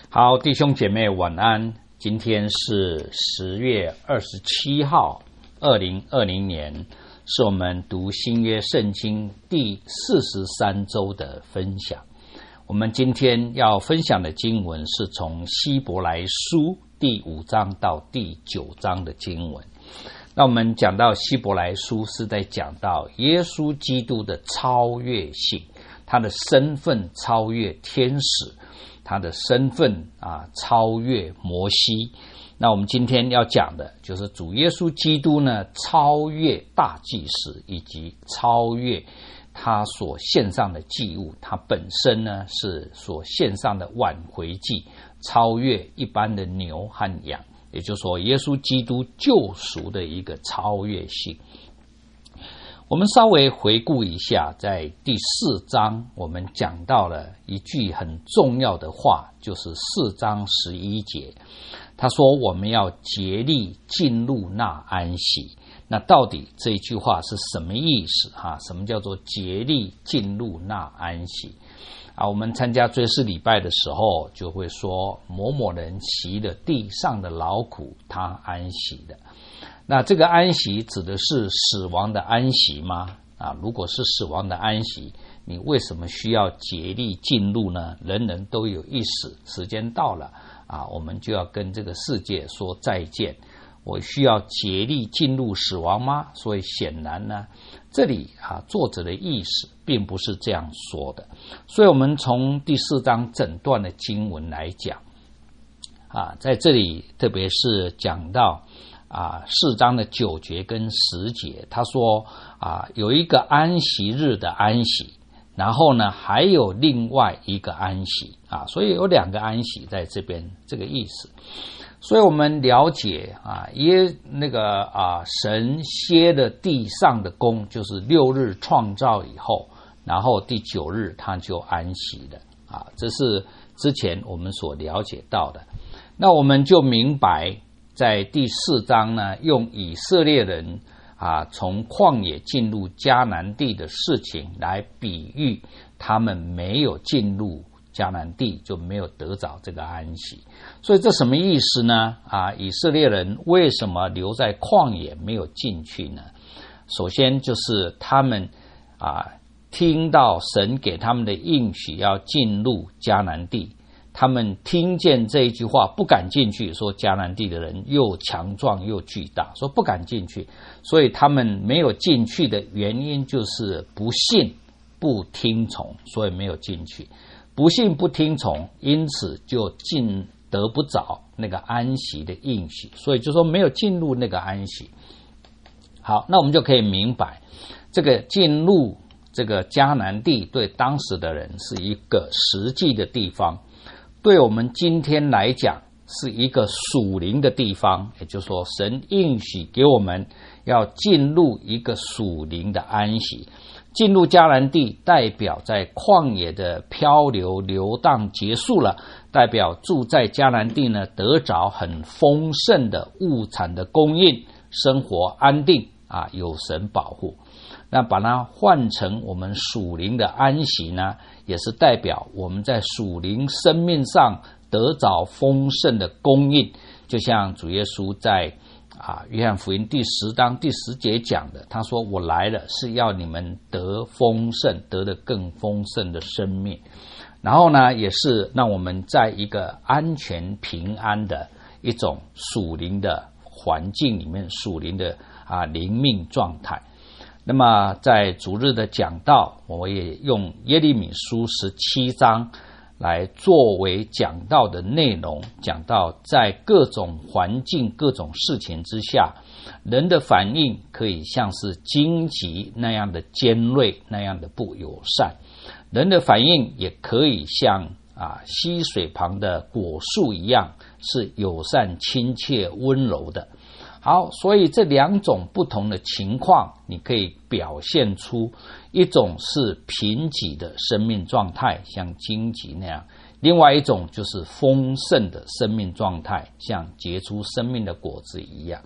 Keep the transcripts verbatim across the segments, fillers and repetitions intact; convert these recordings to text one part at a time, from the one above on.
好，弟兄姐妹晚安。今天是十月二十七号，二零二零年，是我们读新约圣经第四十三周的分享。我们今天要分享的经文是从希伯来书第五章到第九章的经文。那我们讲到希伯来书是在讲到耶稣基督的超越性，他的身份超越天使，他的身份啊超越摩西。那我们今天要讲的就是主耶稣基督呢超越大祭司，以及超越他所献上的祭物，他本身呢是所献上的挽回祭，超越一般的牛和羊，也就是说耶稣基督救赎的一个超越性。我们稍微回顾一下，在第四章我们讲到了一句很重要的话，就是四章十一节，他说我们要竭力进入那安息。那到底这句话是什么意思哈？什么叫做竭力进入那安息啊？我们参加追思礼拜的时候就会说，某某人习了地上的劳苦，他安息的。那这个安息指的是死亡的安息吗？啊，如果是死亡的安息，你为什么需要竭力进入呢？人人都有一死，时间到了啊，我们就要跟这个世界说再见。我需要竭力进入死亡吗？所以显然呢，这里啊作者的意思并不是这样说的。所以我们从第四章整段的经文来讲啊，在这里特别是讲到啊，四章的九节跟十节，他说啊，有一个安息日的安息，然后呢，还有另外一个安息啊，所以有两个安息在这边，这个意思。所以我们了解啊，耶那个啊，神歇了地上的工，就是六日创造以后，然后第九日他就安息了啊，这是之前我们所了解到的。那我们就明白，在第四章呢，用以色列人啊从旷野进入迦南地的事情来比喻他们没有进入迦南地，就没有得着这个安息。所以这什么意思呢？啊，以色列人为什么留在旷野没有进去呢？首先就是他们啊听到神给他们的应许要进入迦南地，他们听见这一句话不敢进去，说迦南地的人又强壮又巨大，说不敢进去，所以他们没有进去的原因就是不信不听从，所以没有进去。不信不听从，因此就进得不着那个安息的应许，所以就说没有进入那个安息。好，那我们就可以明白，这个进入这个迦南地对当时的人是一个实际的地方，对我们今天来讲是一个属灵的地方，也就是说神应许给我们要进入一个属灵的安息。进入迦南地代表在旷野的漂流流荡结束了，代表住在迦南地呢得着很丰盛的物产的供应，生活安定啊，有神保护。那把它换成我们属灵的安息呢，也是代表我们在属灵生命上得着丰盛的供应，就像主耶稣在啊，约翰福音第十章第十节讲的，他说我来了是要你们得丰盛，得的更丰盛的生命。然后呢，也是让我们在一个安全平安的一种属灵的环境里面，属灵的啊灵命状态。那么在主日的讲道，我也用耶利米书十七章来作为讲道的内容，讲到在各种环境各种事情之下，人的反应可以像是荆棘那样的尖锐，那样的不友善，人的反应也可以像啊溪水旁的果树一样，是友善亲切温柔的。好，所以这两种不同的情况，你可以表现出一种是贫瘠的生命状态，像荆棘那样；另外一种就是丰盛的生命状态，像结出生命的果子一样。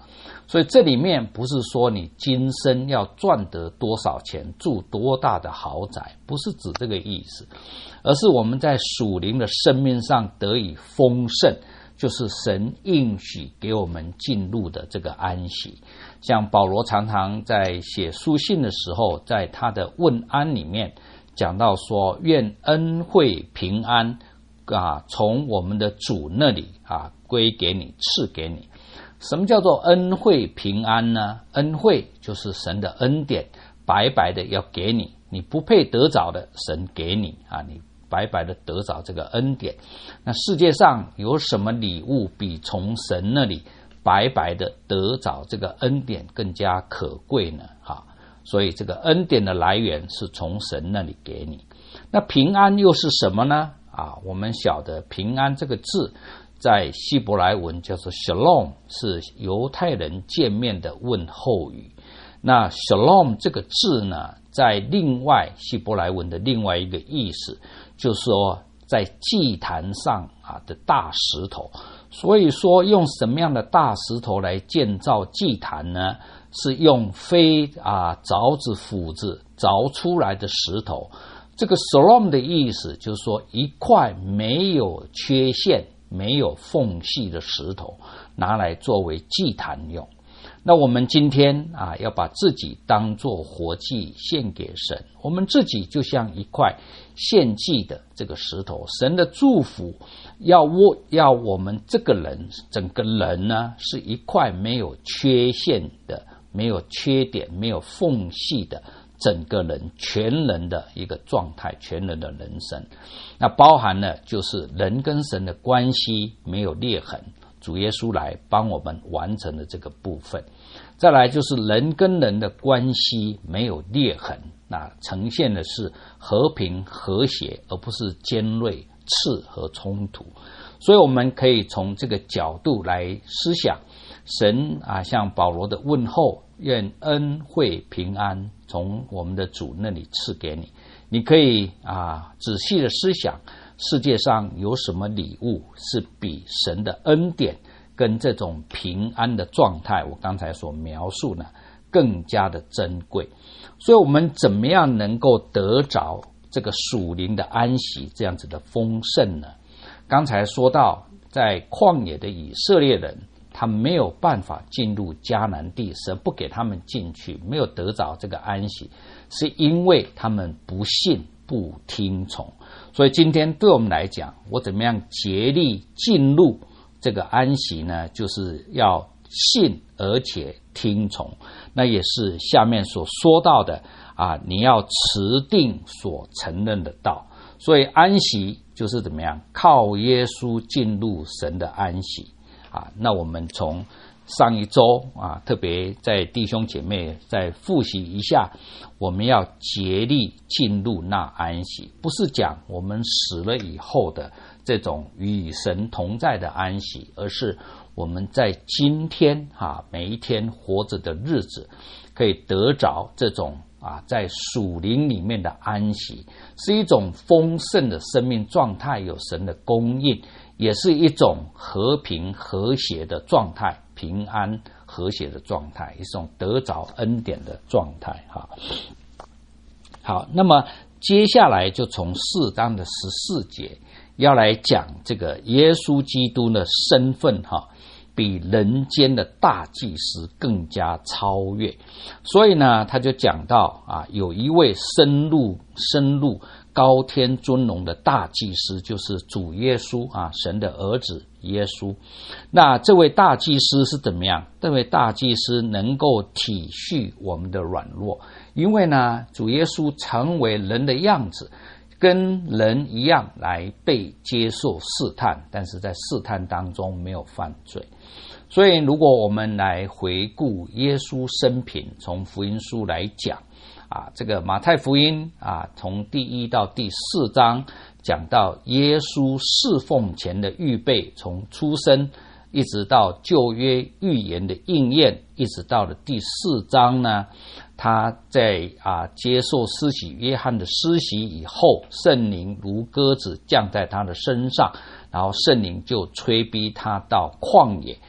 所以这里面不是说你今生要赚得多少钱，住多大的豪宅，不是指这个意思，而是我们在属灵的生命上得以丰盛，就是神应许给我们进入的这个安息。像保罗常常在写书信的时候，在他的问安里面讲到说，愿恩惠平安啊，从我们的主那里啊归给你，赐给你。什么叫做恩惠平安呢？恩惠就是神的恩典，白白的要给你，你不配得着的，神给你啊，你白白的得着这个恩典。那世界上有什么礼物比从神那里白白的得着这个恩典更加可贵呢？哈，所以这个恩典的来源是从神那里给你。那平安又是什么呢？啊，我们晓得平安这个字在希伯来文叫做 Shalom， 是犹太人见面的问候语。那 Shalom 这个字呢，在另外希伯来文的另外一个意思，就是说在祭坛上啊的大石头。所以说用什么样的大石头来建造祭坛呢？是用非啊凿子斧子凿出来的石头。这个 Shalom 的意思就是说一块没有缺陷没有缝隙的石头，拿来作为祭坛用。那我们今天啊，要把自己当作活祭献给神，我们自己就像一块献祭的这个石头，神的祝福要我要我们这个人整个人呢，是一块没有缺陷的、没有缺点、没有缝隙的整个人全人的一个状态，全人的人生。那包含了就是人跟神的关系没有裂痕，主耶稣来帮我们完成了这个部分。再来就是人跟人的关系没有裂痕，那呈现的是和平和谐，而不是尖锐刺和冲突。所以我们可以从这个角度来思想，神啊，像保罗的问候，愿恩惠平安从我们的主那里赐给你。你可以啊仔细的思想，世界上有什么礼物是比神的恩典跟这种平安的状态，我刚才所描述呢，更加的珍贵。所以我们怎么样能够得着这个属灵的安息，这样子的丰盛呢？刚才说到在旷野的以色列人，他们没有办法进入迦南地，神不给他们进去，没有得着这个安息，是因为他们不信不听从。所以今天对我们来讲，我怎么样竭力进入这个安息呢？就是要信而且听从。那也是下面所说到的啊，你要持定所承认的道。所以安息就是怎么样靠耶稣进入神的安息啊。那我们从上一周啊，特别在弟兄姐妹再复习一下，我们要竭力进入那安息，不是讲我们死了以后的这种与神同在的安息，而是我们在今天啊每一天活着的日子，可以得着这种啊在属灵里面的安息，是一种丰盛的生命状态，有神的供应，也是一种和平和谐的状态，平安和谐的状态，一种得着恩典的状态。哈，好，那么接下来就从四章的十四节要来讲这个耶稣基督的身份，哈，比人间的大祭司更加超越。所以呢，他就讲到啊，有一位深入深入高天尊荣的大祭司，就是主耶稣啊，神的儿子耶稣。那这位大祭司是怎么样？这位大祭司能够体恤我们的软弱，因为呢，主耶稣成为人的样子，跟人一样来被接受试探，但是在试探当中没有犯罪。所以如果我们来回顾耶稣生平，从福音书来讲啊，这个马太福音啊，从第一到第四章讲到耶稣侍奉前的预备，从出生一直到旧约预言的应验，一直到了第四章呢，他在啊接受施洗约翰的施洗以后，圣灵如鸽子降在他的身上，然后圣灵就催逼他到旷野，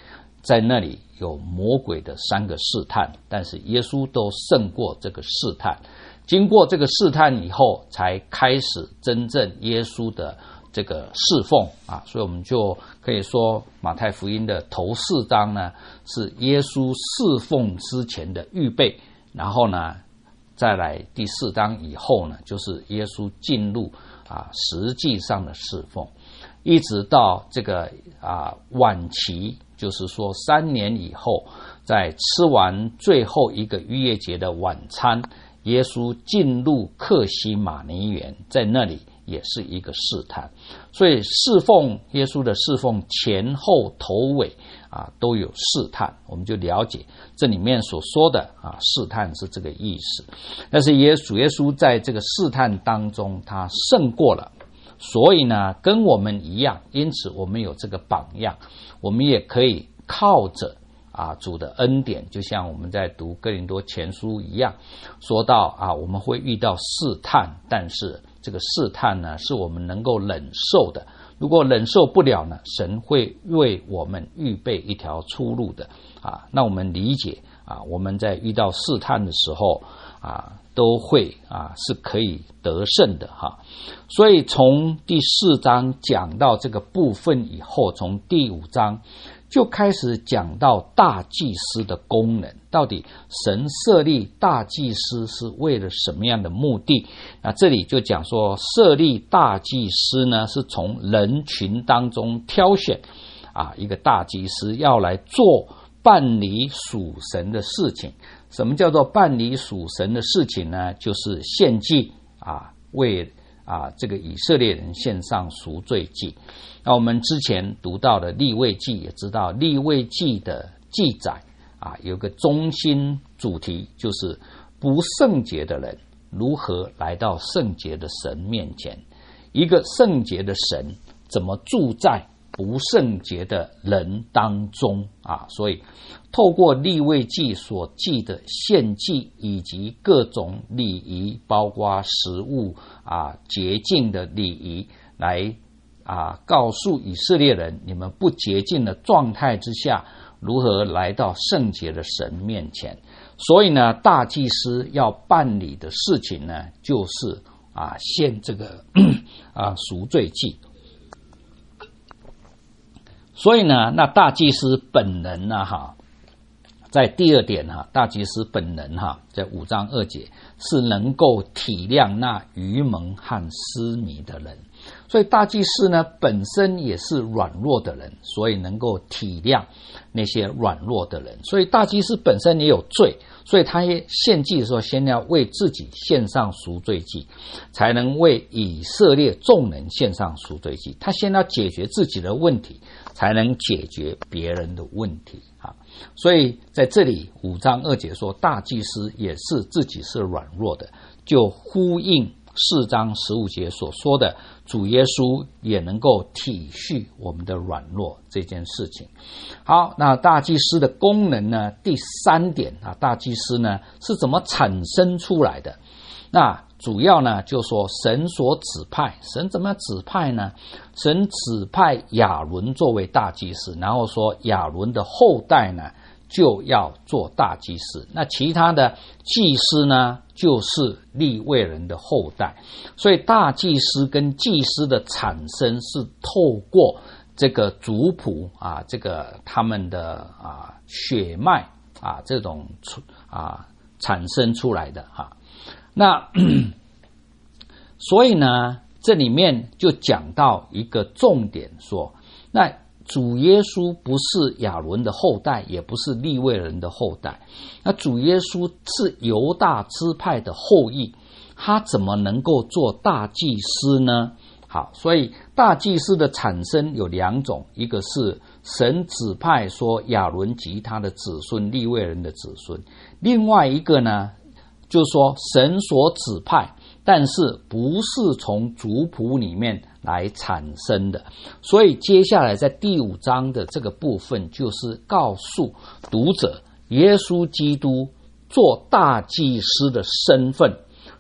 在那里有魔鬼的三个试探，但是耶稣都胜过这个试探。经过这个试探以后，才开始真正耶稣的这个侍奉啊，所以我们就可以说马太福音的头四章呢，是耶稣侍奉之前的预备，然后呢，再来第四章以后呢，就是耶稣进入啊实际上的侍奉，一直到这个啊晚期，就是说三年以后，在吃完最后一个逾越节的晚餐，耶稣进入客西马尼园，在那里也是一个试探。所以侍奉耶稣的侍奉前后头尾啊都有试探，我们就了解这里面所说的啊试探是这个意思。但是耶稣耶稣在这个试探当中他胜过了，所以呢跟我们一样，因此我们有这个榜样，我们也可以靠着啊，主的恩典，就像我们在读哥林多前书一样，说到啊，我们会遇到试探，但是这个试探呢，是我们能够忍受的。如果忍受不了呢，神会为我们预备一条出路的啊。那我们理解啊，我们在遇到试探的时候啊，都会啊是可以得胜的哈。所以从第四章讲到这个部分以后，从第五章就开始讲到大祭司的功能，到底神设立大祭司是为了什么样的目的？那这里就讲说，设立大祭司呢，是从人群当中挑选啊一个大祭司，要来做办理属神的事情。什么叫做办理属神的事情呢？就是献祭啊，为啊这个以色列人献上赎罪祭。那我们之前读到的利未记也知道，利未记的记载啊，有个中心主题，就是不圣洁的人如何来到圣洁的神面前，一个圣洁的神怎么住在不圣洁的人当中啊。所以透过利未记所记的献祭以及各种礼仪，包括食物啊洁净的礼仪，来啊，告诉以色列人，你们不洁净的状态之下，如何来到圣洁的神面前。所以呢，大祭司要办理的事情呢，就是啊，献这个啊赎罪祭。所以呢，那大祭司本人呢，哈，在第二点哈，大祭司本人哈，在五章二节是能够体谅那愚蒙和失迷的人。所以大祭司呢本身也是软弱的人，所以能够体谅那些软弱的人。所以大祭司本身也有罪，所以他也献祭的时候先要为自己献上赎罪祭，才能为以色列众人献上赎罪祭。他先要解决自己的问题，才能解决别人的问题啊。所以在这里五章二节说大祭司也是自己是软弱的，就呼应四章十五节所说的主耶稣也能够体恤我们的软弱这件事情。好，那大祭司的功能呢，第三点啊，大祭司呢是怎么产生出来的？那主要呢就说神所指派，神怎么指派呢？神指派亚伦作为大祭司，然后说亚伦的后代呢就要做大祭司，那其他的祭司呢就是利未人的后代。所以大祭司跟祭司的产生是透过这个族谱啊，这个他们的啊血脉啊这种啊产生出来的哈、啊。那所以呢，这里面就讲到一个重点说，那主耶稣不是亚伦的后代，也不是利未人的后代，那主耶稣是犹大支派的后裔，他怎么能够做大祭司呢？好，所以大祭司的产生有两种，一个是神指派说亚伦及他的子孙，利未人的子孙，另外一个呢就是说神所指派，但是不是从族谱里面来产生的。所以接下来在第五章的这个部分，就是告诉读者耶稣基督做大祭司的身份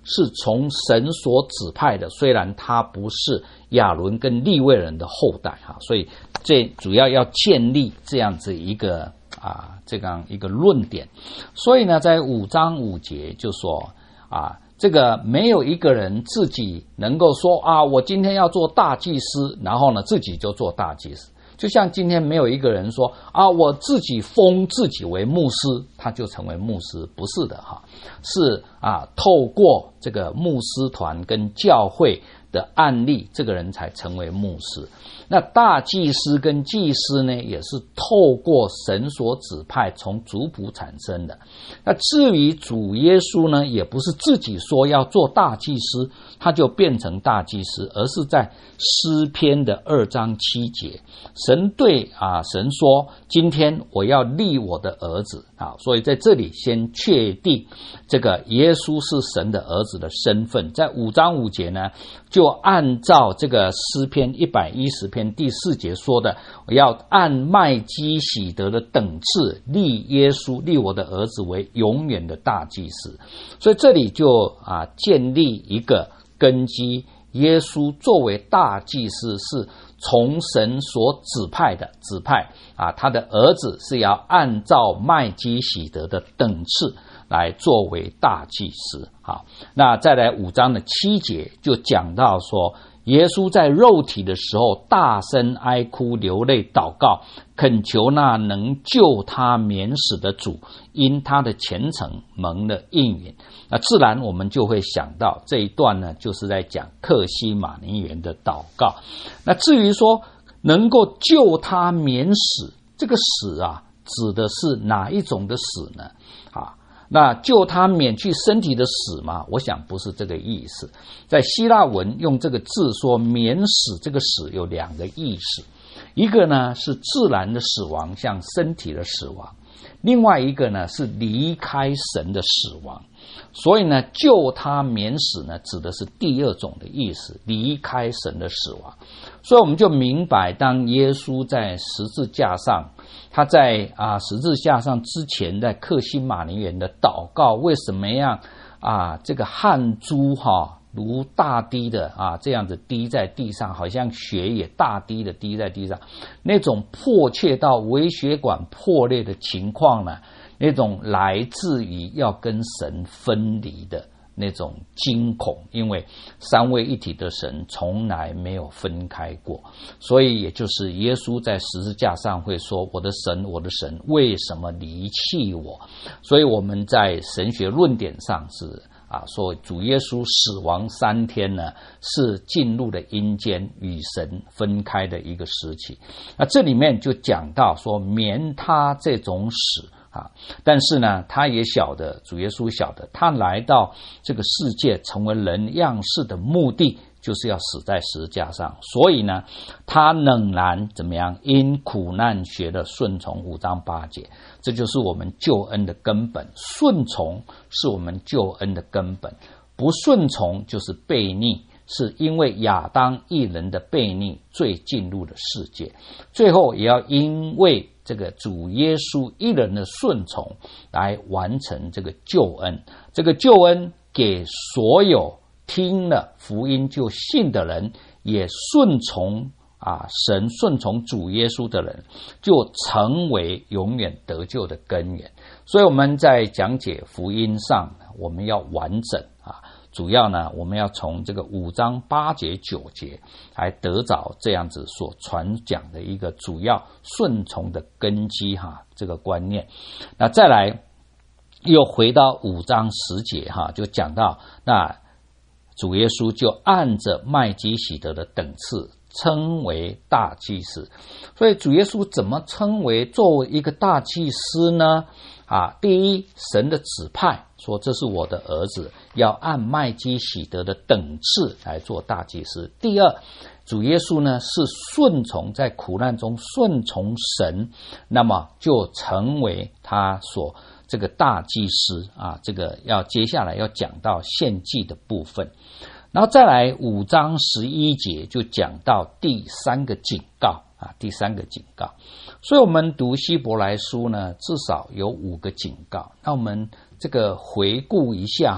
是从神所指派的，虽然他不是亚伦跟利未人的后代哈，所以这主要要建立这样子一个啊这样一个论点。所以呢，在五章五节就说啊，这个没有一个人自己能够说啊，我今天要做大祭司，然后呢自己就做大祭司。就像今天没有一个人说啊，我自己封自己为牧师，他就成为牧师，不是的哈，是啊，透过这个牧师团跟教会的案例，这个人才成为牧师。那大祭司跟祭司呢，也是透过神所指派从族谱产生的。那至于主耶稣呢，也不是自己说要做大祭司，他就变成大祭司，而是在诗篇的二章七节，神对啊神说，今天我要立我的儿子啊，所以在这里先确定这个耶稣是神的儿子的身份。在五章五节呢，就按照这个诗篇一百一十篇第四节说的，我要按麦基洗德的等次立耶稣，立我的儿子为永远的大祭司。所以这里就啊建立一个根基，耶稣作为大祭司是从神所指派的，指派啊他的儿子是要按照麦基洗德的等次来作为大祭司。好，那再来五章的七节就讲到说，耶稣在肉体的时候大声哀哭流泪祷告，恳求那能救他免死的主，因他的虔诚蒙了应允。那自然我们就会想到这一段呢，就是在讲客西马尼园的祷告。那至于说能够救他免死，这个死啊指的是哪一种的死呢？啊那救他免去身体的死吗？我想不是这个意思。在希腊文用这个字说免死，这个死有两个意思，一个呢是自然的死亡，像身体的死亡，另外一个呢是离开神的死亡。所以呢，救他免死呢指的是第二种的意思，离开神的死亡。所以我们就明白，当耶稣在十字架上，他在啊十字架上之前，在客西马尼园的祷告，为什么样啊这个汗珠哈、啊、如大滴的啊这样子滴在地上，好像血也大滴的滴在地上，那种迫切到微血管破裂的情况呢，那种来自于要跟神分离的那种惊恐，因为三位一体的神从来没有分开过，所以也就是耶稣在十字架上会说，我的神我的神为什么离弃我。所以我们在神学论点上是啊，说主耶稣死亡三天呢，是进入了阴间与神分开的一个时期。那这里面就讲到说免他这种死啊，但是呢，他也晓得，主耶稣晓得，他来到这个世界成为人样式的目的，就是要死在十字架上。所以呢，他仍然怎么样？因苦难学的顺从，五章八节，这就是我们救恩的根本。顺从是我们救恩的根本，不顺从就是悖逆。是因为亚当一人的悖逆，罪进入了世界，最后也要因为这个主耶稣一人的顺从来完成这个救恩。这个救恩给所有听了福音就信的人，也顺从啊神顺从主耶稣的人，就成为永远得救的根源。所以我们在讲解福音上，我们要完整啊。主要呢，我们要从这个五章八节九节来得着这样子所传讲的一个主要顺从的根基哈，这个观念。那再来又回到五章十节哈，就讲到那主耶稣就按着麦基洗德的等次称为大祭司。所以主耶稣怎么称为作为一个大祭司呢？啊，第一，神的指派说这是我的儿子，要按麦基洗德的等次来做大祭司。第二，主耶稣呢是顺从，在苦难中顺从神，那么就成为他所这个大祭司啊。这个要接下来要讲到献祭的部分，然后再来五章十一节就讲到第三个警告啊，第三个警告。所以我们读希伯来书呢，至少有五个警告。那我们这个回顾一下哈，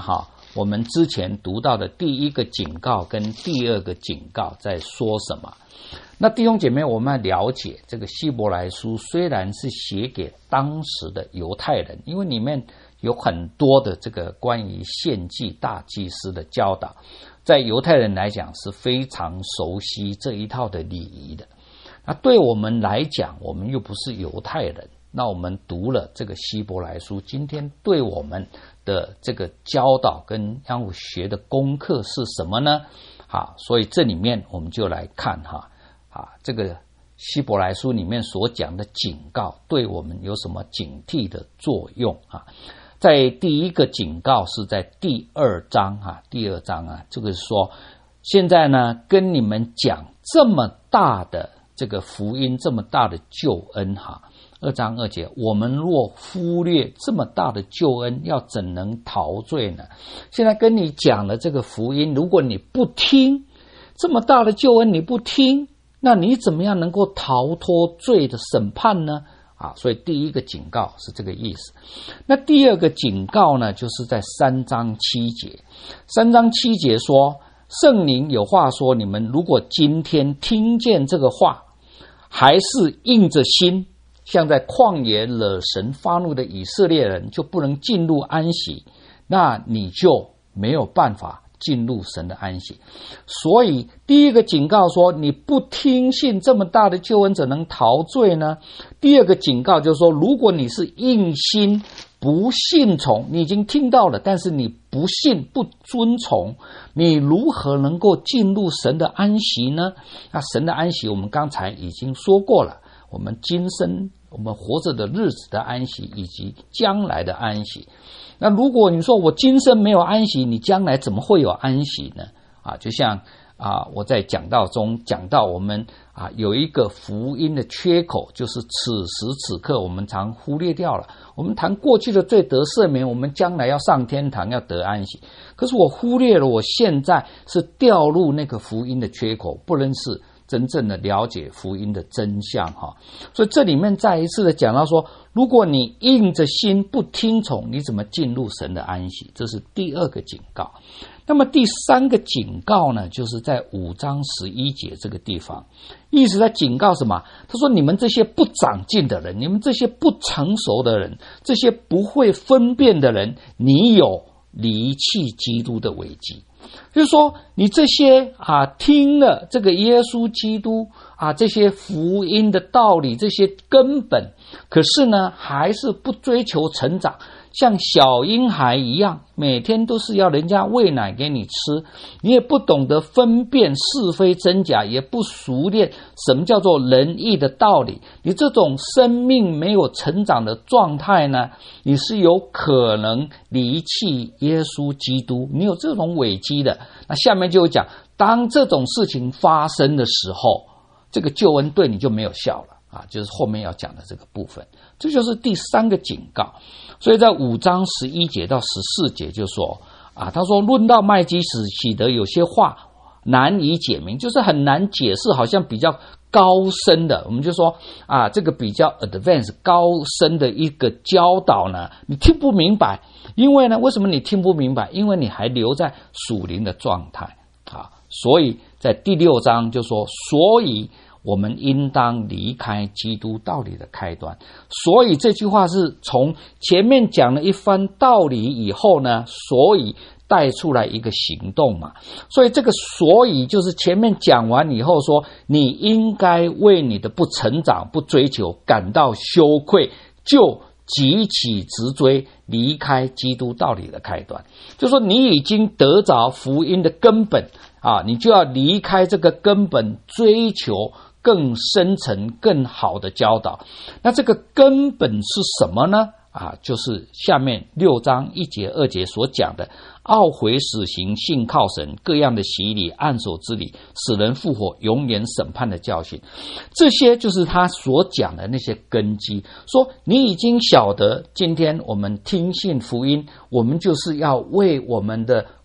我们之前读到的第一个警告跟第二个警告在说什么。那弟兄姐妹，我们要了解这个希伯来书虽然是写给当时的犹太人，因为里面有很多的这个关于献祭大祭司的教导，在犹太人来讲是非常熟悉这一套的礼仪的。那对我们来讲，我们又不是犹太人，那我们读了这个希伯来书，今天对我们的这个教导跟要学的功课是什么呢？好，所以这里面我们就来看哈啊，这个希伯来书里面所讲的警告对我们有什么警惕的作用啊？在第一个警告是在第二章啊，第二章啊，这个是说现在呢跟你们讲这么大的这个福音，这么大的救恩哈。二章二节，我们若忽略这么大的救恩，要怎能逃罪呢？现在跟你讲了这个福音，如果你不听，这么大的救恩你不听，那你怎么样能够逃脱罪的审判呢？啊，所以第一个警告是这个意思。那第二个警告呢，就是在三章七节。三章七节说，圣灵有话说，你们如果今天听见这个话，还是硬着心，像在旷野惹神发怒的以色列人，就不能进入安息，那你就没有办法进入神的安息。所以第一个警告说，你不听信这么大的救恩，怎能逃罪呢？第二个警告就是说，如果你是硬心不信从，你已经听到了，但是你不信不遵从，你如何能够进入神的安息呢？那神的安息我们刚才已经说过了，我们今生我们活着的日子的安息，以及将来的安息。那如果你说我今生没有安息，你将来怎么会有安息呢？啊，就像啊我在讲道中讲到，我们啊有一个福音的缺口，就是此时此刻我们常忽略掉了。我们谈过去的罪得赦免，我们将来要上天堂，要得安息。可是我忽略了，我现在是掉入那个福音的缺口，不认识真正的了解福音的真相哈。所以这里面再一次的讲到说，如果你硬着心不听从，你怎么进入神的安息？这是第二个警告。那么第三个警告呢，就是在五章十一节这个地方，意思在警告什么？他说，你们这些不长进的人，你们这些不成熟的人，这些不会分辨的人，你有离弃基督的危机。就是说，你这些啊听了这个耶稣基督啊这些福音的道理，这些根本，可是呢还是不追求成长，像小婴孩一样，每天都是要人家喂奶给你吃，你也不懂得分辨是非真假，也不熟练什么叫做仁义的道理，你这种生命没有成长的状态呢，你是有可能离弃耶稣基督，你有这种危机的。那下面就讲，当这种事情发生的时候，这个救恩对你就没有效了啊，就是后面要讲的这个部分，这就是第三个警告。所以在五章十一节到十四节就说啊，他说论到麦基洗喜德有些话难以解明，就是很难解释，好像比较高深的，我们就说啊，这个比较 advanced 高深的一个教导呢，你听不明白。因为呢，为什么你听不明白？因为你还留在属灵的状态啊。所以在第六章就说，所以我们应当离开基督道理的开端。所以这句话是从前面讲了一番道理以后呢，所以带出来一个行动嘛。所以这个所以就是前面讲完以后说，你应该为你的不成长不追求感到羞愧，就急起直追，离开基督道理的开端。就是说你已经得着福音的根本啊，你就要离开这个根本，追求更深层更好的教导。那这个根本是什么呢？啊，就是下面六章一节二节所讲的，懊悔死刑，信靠神，各样的洗礼，按手之礼，使人复活，永远审判的教训。这些就是他所讲的那些根基。说你已经晓得，今天我们听信福音，我们就是要为我们的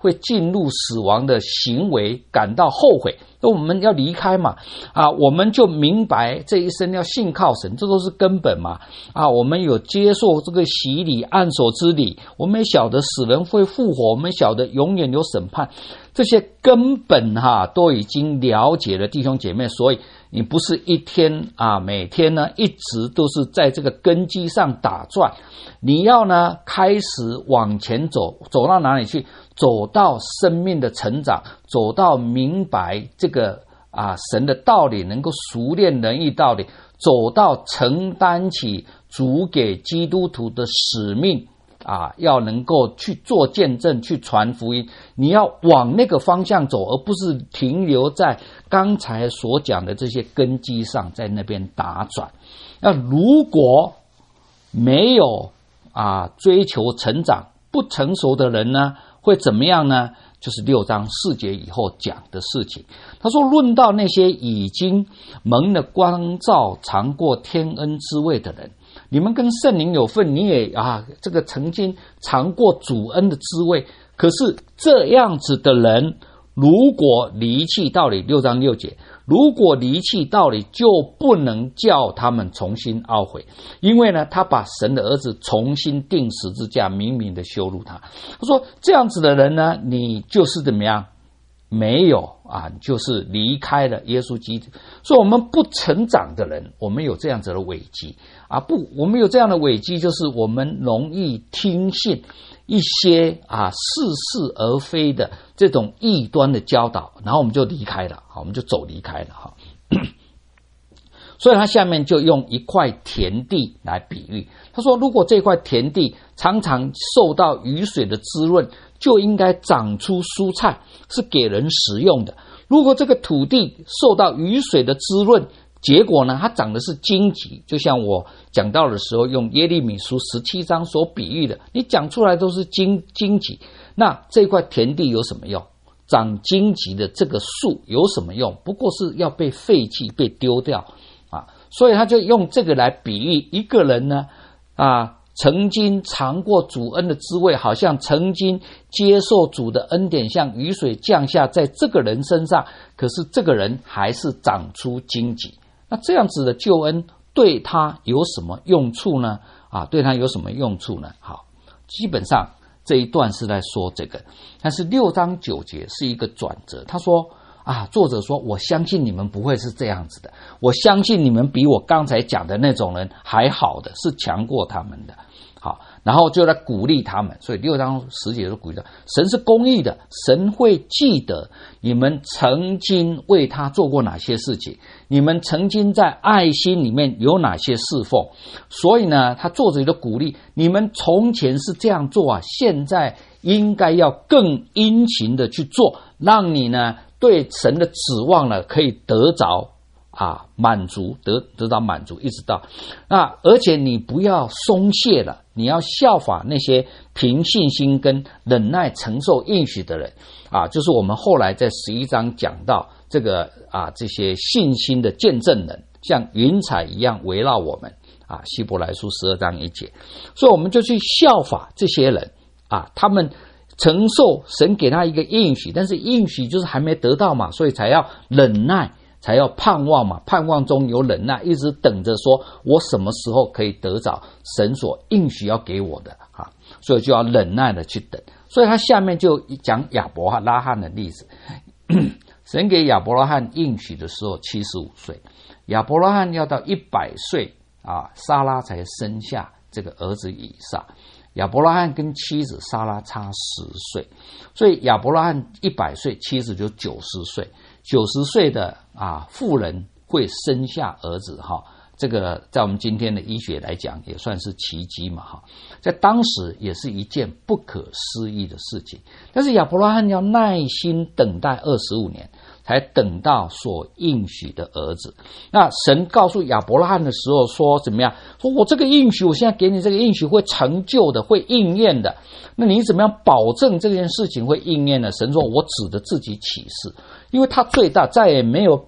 会进入死亡的行为感到后悔，那我们要离开嘛，啊，我们就明白这一生要信靠神，这都是根本嘛，啊，我们有接受这个洗礼按手之礼，我们也晓得死人会复活，我们晓得永远有审判，这些根本哈、啊、都已经了解了，弟兄姐妹，所以你不是一天啊，每天呢一直都是在这个根基上打转，你要呢开始往前走，走到哪里去？走到生命的成长，走到明白这个啊神的道理，能够熟练仁义道理，走到承担起主给基督徒的使命啊，要能够去做见证，去传福音，你要往那个方向走，而不是停留在刚才所讲的这些根基上，在那边打转。那如果没有啊追求成长，不成熟的人呢，会怎么样呢？就是六章四节以后讲的事情。他说，论到那些已经蒙了光照，尝过天恩之味的人，你们跟圣灵有份，你也啊，这个曾经尝过主恩的滋味。可是这样子的人，如果离弃道理，六章六节，如果离弃道理，就不能叫他们重新懊悔，因为呢，他把神的儿子重新钉十字架，明明的羞辱他。他说，这样子的人呢，你就是怎么样？没有啊，就是离开了耶稣基督。所以我们不成长的人，我们有这样子的危机啊，不，我们有这样的危机，就是我们容易听信一些啊似是而非的这种异端的教导，然后我们就离开了，我们就走离开了哈。所以他下面就用一块田地来比喻，他说，如果这块田地常常受到雨水的滋润，就应该长出蔬菜，是给人食用的。如果这个土地受到雨水的滋润，结果呢，它长的是荆棘，就像我讲到的时候用耶利米书十七章所比喻的，你讲出来都是荆荆棘，那这块田地有什么用？长荆棘的这个树有什么用？不过是要被废弃，被丢掉啊！所以他就用这个来比喻一个人呢，啊，曾经尝过主恩的滋味，好像曾经接受主的恩典，像雨水降下在这个人身上，可是这个人还是长出荆棘。那这样子的救恩对他有什么用处呢？啊，对他有什么用处呢？好，基本上这一段是在说这个，但是六章九节是一个转折。他说啊，作者说，我相信你们不会是这样子的，我相信你们比我刚才讲的那种人还好的，是强过他们的。好，然后就来鼓励他们，所以六章十节就鼓励他，神是公义的，神会记得你们曾经为他做过哪些事情，你们曾经在爱心里面有哪些侍奉，所以呢，他作者就鼓励你们从前是这样做啊，现在应该要更殷勤的去做，让你呢对神的指望呢可以得着啊满足，得得到满足，一直到那，而且你不要松懈了，你要效法那些凭信心跟忍耐承受应许的人啊，就是我们后来在十一章讲到这个啊，这些信心的见证人，像云彩一样围绕我们啊，希伯来书十二章一节，所以我们就去效法这些人啊，他们承受神给他一个应许，但是应许就是还没得到嘛，所以才要忍耐，才要盼望嘛，盼望中有忍耐，一直等着说我什么时候可以得着神所应许要给我的啊，所以就要忍耐的去等。所以他下面就讲亚伯拉罕的例子，神给亚伯拉罕应许的时候七十五岁，亚伯拉罕要到一百岁啊，撒拉才生下这个儿子以撒。亚伯拉罕跟妻子撒拉差十岁，所以亚伯拉罕一百岁，妻子就九十岁。九十岁的啊妇人会生下儿子哈，这个在我们今天的医学来讲也算是奇迹嘛哈，在当时也是一件不可思议的事情。但是亚伯拉罕要耐心等待二十五年，才等到所应许的儿子。那神告诉亚伯拉罕的时候说怎么样？说我这个应许，我现在给你这个应许会成就的，会应验的。那你怎么样保证这件事情会应验呢？神说我指着自己起誓，因为他最大，再也没有比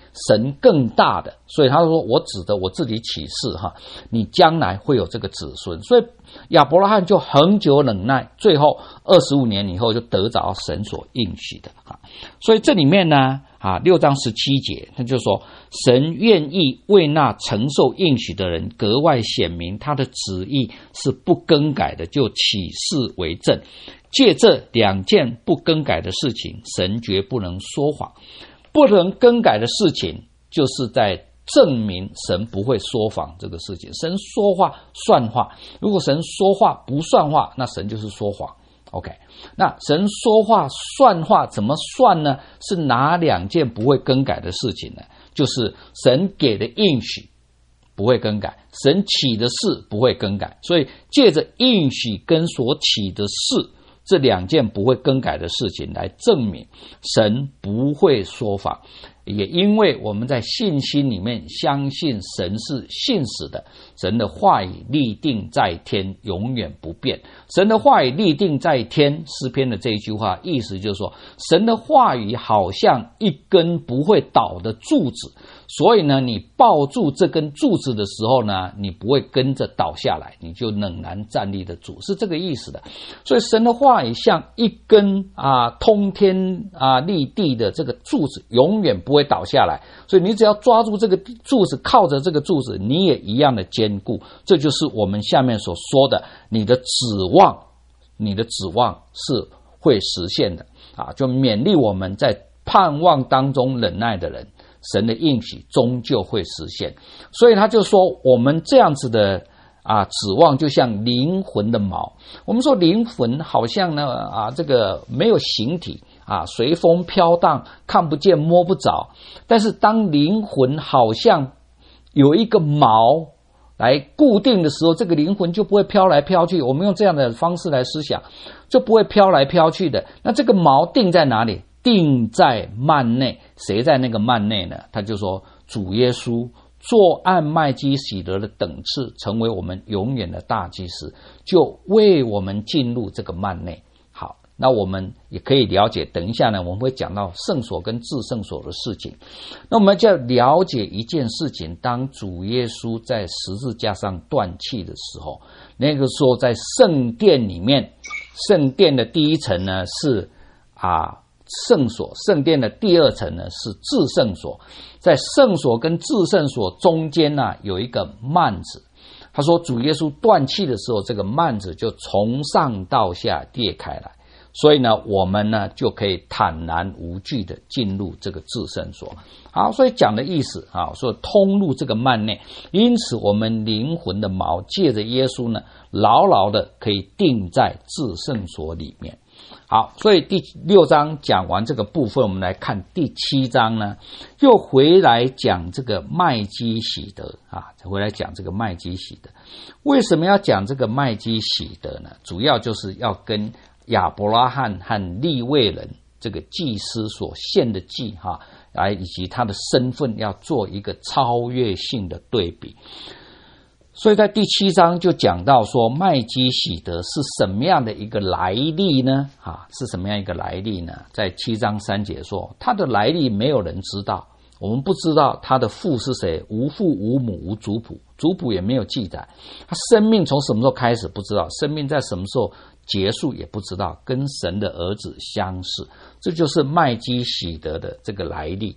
神更大的，所以他说我指着我自己起誓哈，你将来会有这个子孙。所以亚伯拉罕就恒久忍耐，最后二十五年以后就得着神所应许的哈。所以这里面呢啊六章十七节，他就说神愿意为那承受应许的人格外显明他的旨意是不更改的，就起誓为证。借这两件不更改的事情，神绝不能说谎。不能更改的事情，就是在证明神不会说谎这个事情。神说话算话，如果神说话不算话，那神就是说谎。OK， 那神说话算话怎么算呢？是哪两件不会更改的事情呢？就是神给的应许不会更改，神起的事不会更改。所以借着应许跟所起的事这两件不会更改的事情来证明神不会说谎。也因为我们在信心里面相信神是信实的，神的话语立定在天，永远不变。神的话语立定在天，诗篇的这一句话意思就是说，神的话语好像一根不会倒的柱子，所以呢你抱住这根柱子的时候呢，你不会跟着倒下来，你就仍然站立得住，是这个意思的。所以神的话语像一根啊通天啊立地的这个柱子，永远不会倒下来，所以你只要抓住这个柱子，靠着这个柱子，你也一样的坚固。这就是我们下面所说的，你的指望，你的指望是会实现的啊！就勉励我们在盼望当中忍耐的人，神的应许终究会实现。所以他就说，我们这样子的啊指望就像灵魂的锚。我们说灵魂好像呢啊这个没有形体啊，随风飘荡，看不见摸不着。但是当灵魂好像有一个锚来固定的时候，这个灵魂就不会飘来飘去。我们用这样的方式来思想，就不会飘来飘去的。那这个锚定在哪里？定在幔内。谁在那个幔内呢？他就说主耶稣坐按麦基洗德的等次，成为我们永远的大祭司，就为我们进入这个幔内。好，那我们也可以了解，等一下呢我们会讲到圣所跟至圣所的事情。那我们就要了解一件事情，当主耶稣在十字架上断气的时候，那个时候在圣殿里面，圣殿的第一层呢是啊圣所，圣殿的第二层呢是至圣所。在圣所跟至圣所中间呢有一个幔子。他说主耶稣断气的时候，这个幔子就从上到下裂开来，所以呢我们呢就可以坦然无惧的进入这个至圣所。好，所以讲的意思啊，说通入这个幔内，因此我们灵魂的锚借着耶稣呢牢牢的可以定在至圣所里面。好，所以第六章讲完这个部分，我们来看第七章呢，又回来讲这个麦基洗德啊，回来讲这个麦基洗德。为什么要讲这个麦基洗德呢？主要就是要跟亚伯拉罕和利未人这个祭司所献的祭哈，来以及他的身份要做一个超越性的对比。所以在第七章就讲到说，麦基洗德是什么样的一个来历呢？啊，是什么样一个来历呢？在七章三节说，他的来历没有人知道，我们不知道他的父是谁，无父无母无族谱，族谱也没有记载。他生命从什么时候开始不知道，生命在什么时候结束也不知道，跟神的儿子相似。这就是麦基洗德的这个来历。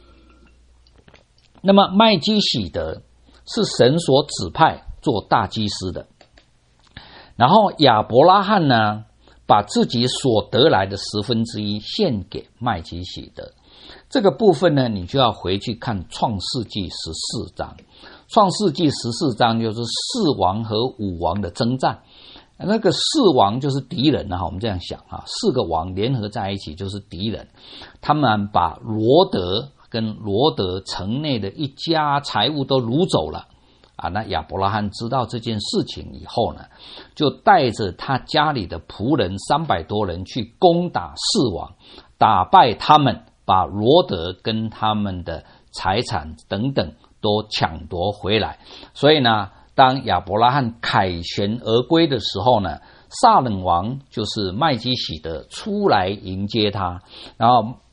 那么麦基洗德是神所指派做大祭司的，然后亚伯拉罕呢把自己所得来的十分之一献给麦基洗德。这个部分呢你就要回去看创世纪十四章。创世纪十四章就是四王和五王的征战，那个四王就是敌人啊，我们这样想啊，四个王联合在一起就是敌人。他们把罗德跟罗德城内的一家财物都掳走了啊。那亚伯拉罕知道这件事情以后呢，就带着他家里的仆人三百多人去攻打四王，打败他们，把罗德跟他们的财产等等都抢夺回来。所以呢，当亚伯拉罕凯旋而归的时候呢，撒冷王就是麦基洗德出来迎接他，然后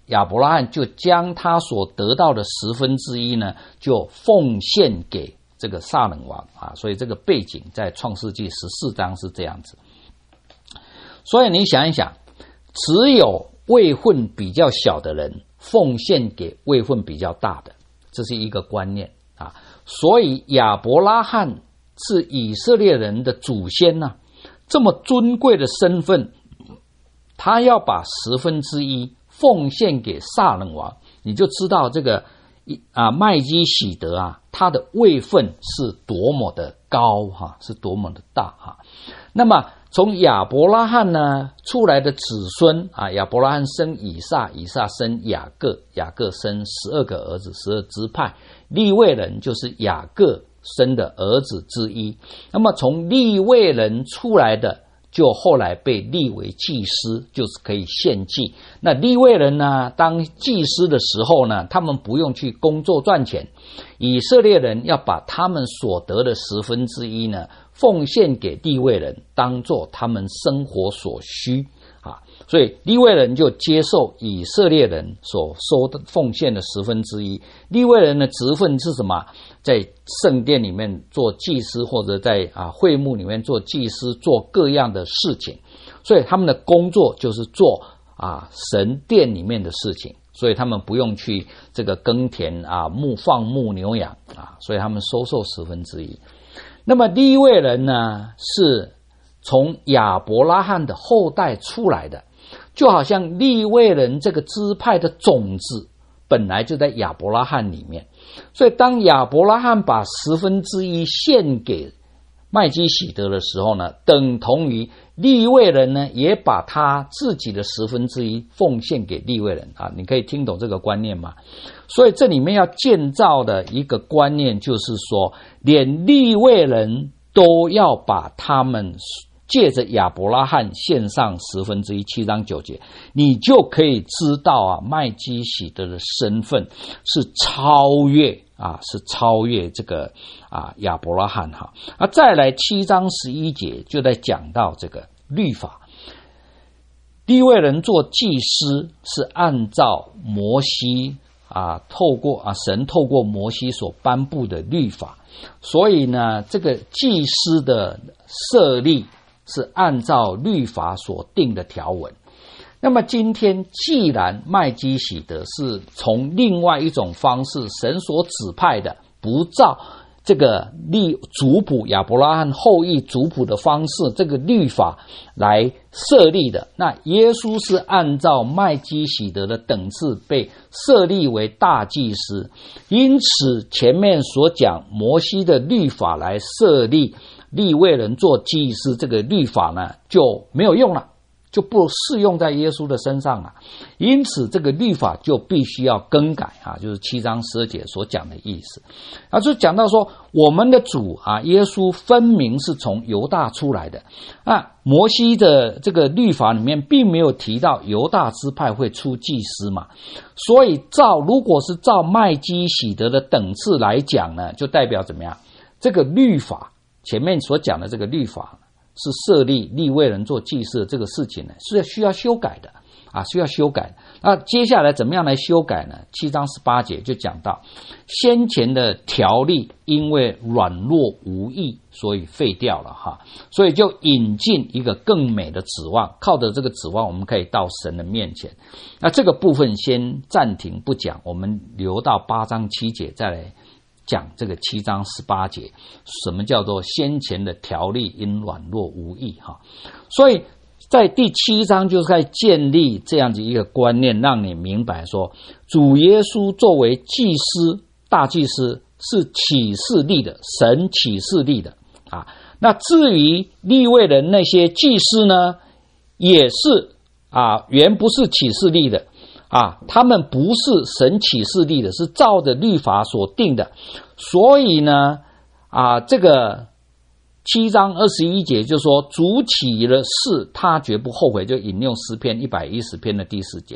亚伯拉罕就将他所得到的十分之一呢，就奉献给这个撒冷王啊。所以这个背景在创世纪十四章是这样子。所以你想一想，只有位份比较小的人奉献给位份比较大的，这是一个观念啊。所以亚伯拉罕是以色列人的祖先啊，这么尊贵的身份，他要把十分之一奉献给撒冷王，你就知道这个啊麦基洗德啊，他的位分是多么的高哈、啊，是多么的大哈、啊。那么从亚伯拉罕呢出来的子孙啊，亚伯拉罕生以撒，以撒生雅各，雅各生十二个儿子，十二支派，利未人就是雅各生的儿子之一。那么从利未人出来的，就后来被立为祭司，就是可以献祭。那利未人呢，当祭司的时候呢，他们不用去工作赚钱，以色列人要把他们所得的十分之一呢，奉献给利未人，当作他们生活所需啊。所以利未人就接受以色列人所收的奉献的十分之一。利未人的职分是什么？在圣殿里面做祭司，或者在啊会幕里面做祭司，做各样的事情。所以他们的工作就是做啊神殿里面的事情，所以他们不用去这个耕田啊牧放牧牛羊啊，所以他们收受十分之一。那么利未人呢，是从亚伯拉罕的后代出来的，就好像利未人这个支派的种子本来就在亚伯拉罕里面，所以当亚伯拉罕把十分之一献给麦基洗德的时候呢，等同于利未人呢也把他自己的十分之一奉献给利未人啊。你可以听懂这个观念吗？所以这里面要建造的一个观念就是说，连利未人都要把他们借着亚伯拉罕献上十分之一，七章九节，你就可以知道啊，麦基洗德的身份是超越啊，是超越这个啊亚伯拉罕哈。啊，再来七章十一节就在讲到这个律法，利未人做祭司是按照摩西啊，透过啊神透过摩西所颁布的律法，所以呢，这个祭司的设立是按照律法所定的条文。那么今天既然麦基洗德是从另外一种方式，神所指派的，不照这个立族谱亚伯拉罕后裔族谱的方式，这个律法来设立的，那耶稣是按照麦基洗德的等次被设立为大祭司。因此前面所讲摩西的律法来设立利未人做祭司，这个律法呢就没有用了，就不适用在耶稣的身上了。因此这个律法就必须要更改啊，就是七章十二节所讲的意思啊，就讲到说我们的主啊，耶稣分明是从犹大出来的啊。摩西的这个律法里面并没有提到犹大支派会出祭司嘛，所以照如果是照麦基洗德的等次来讲呢，就代表怎么样？这个律法前面所讲的这个律法是设立利未人做祭司的这个事情呢，是需要修改的啊，需要修改的。那接下来怎么样来修改呢？七章十八节就讲到，先前的条例因为软弱无益，所以废掉了哈，所以就引进一个更美的指望，靠着这个指望，我们可以到神的面前。那这个部分先暂停不讲，我们留到八章七节再来讲这个七章十八节，什么叫做先前的条例因软弱无益哈？所以在第七章就是在建立这样子一个观念，让你明白说，主耶稣作为祭司、大祭司是启示立的，神启示立的啊。那至于利未人那些祭司呢，也是啊，原不是启示立的。啊，他们不是神启示立的，是照着律法所定的。所以呢，啊，这个七章二十一节就说，主起了誓，他绝不后悔，就引用诗篇一百一十篇的第四节，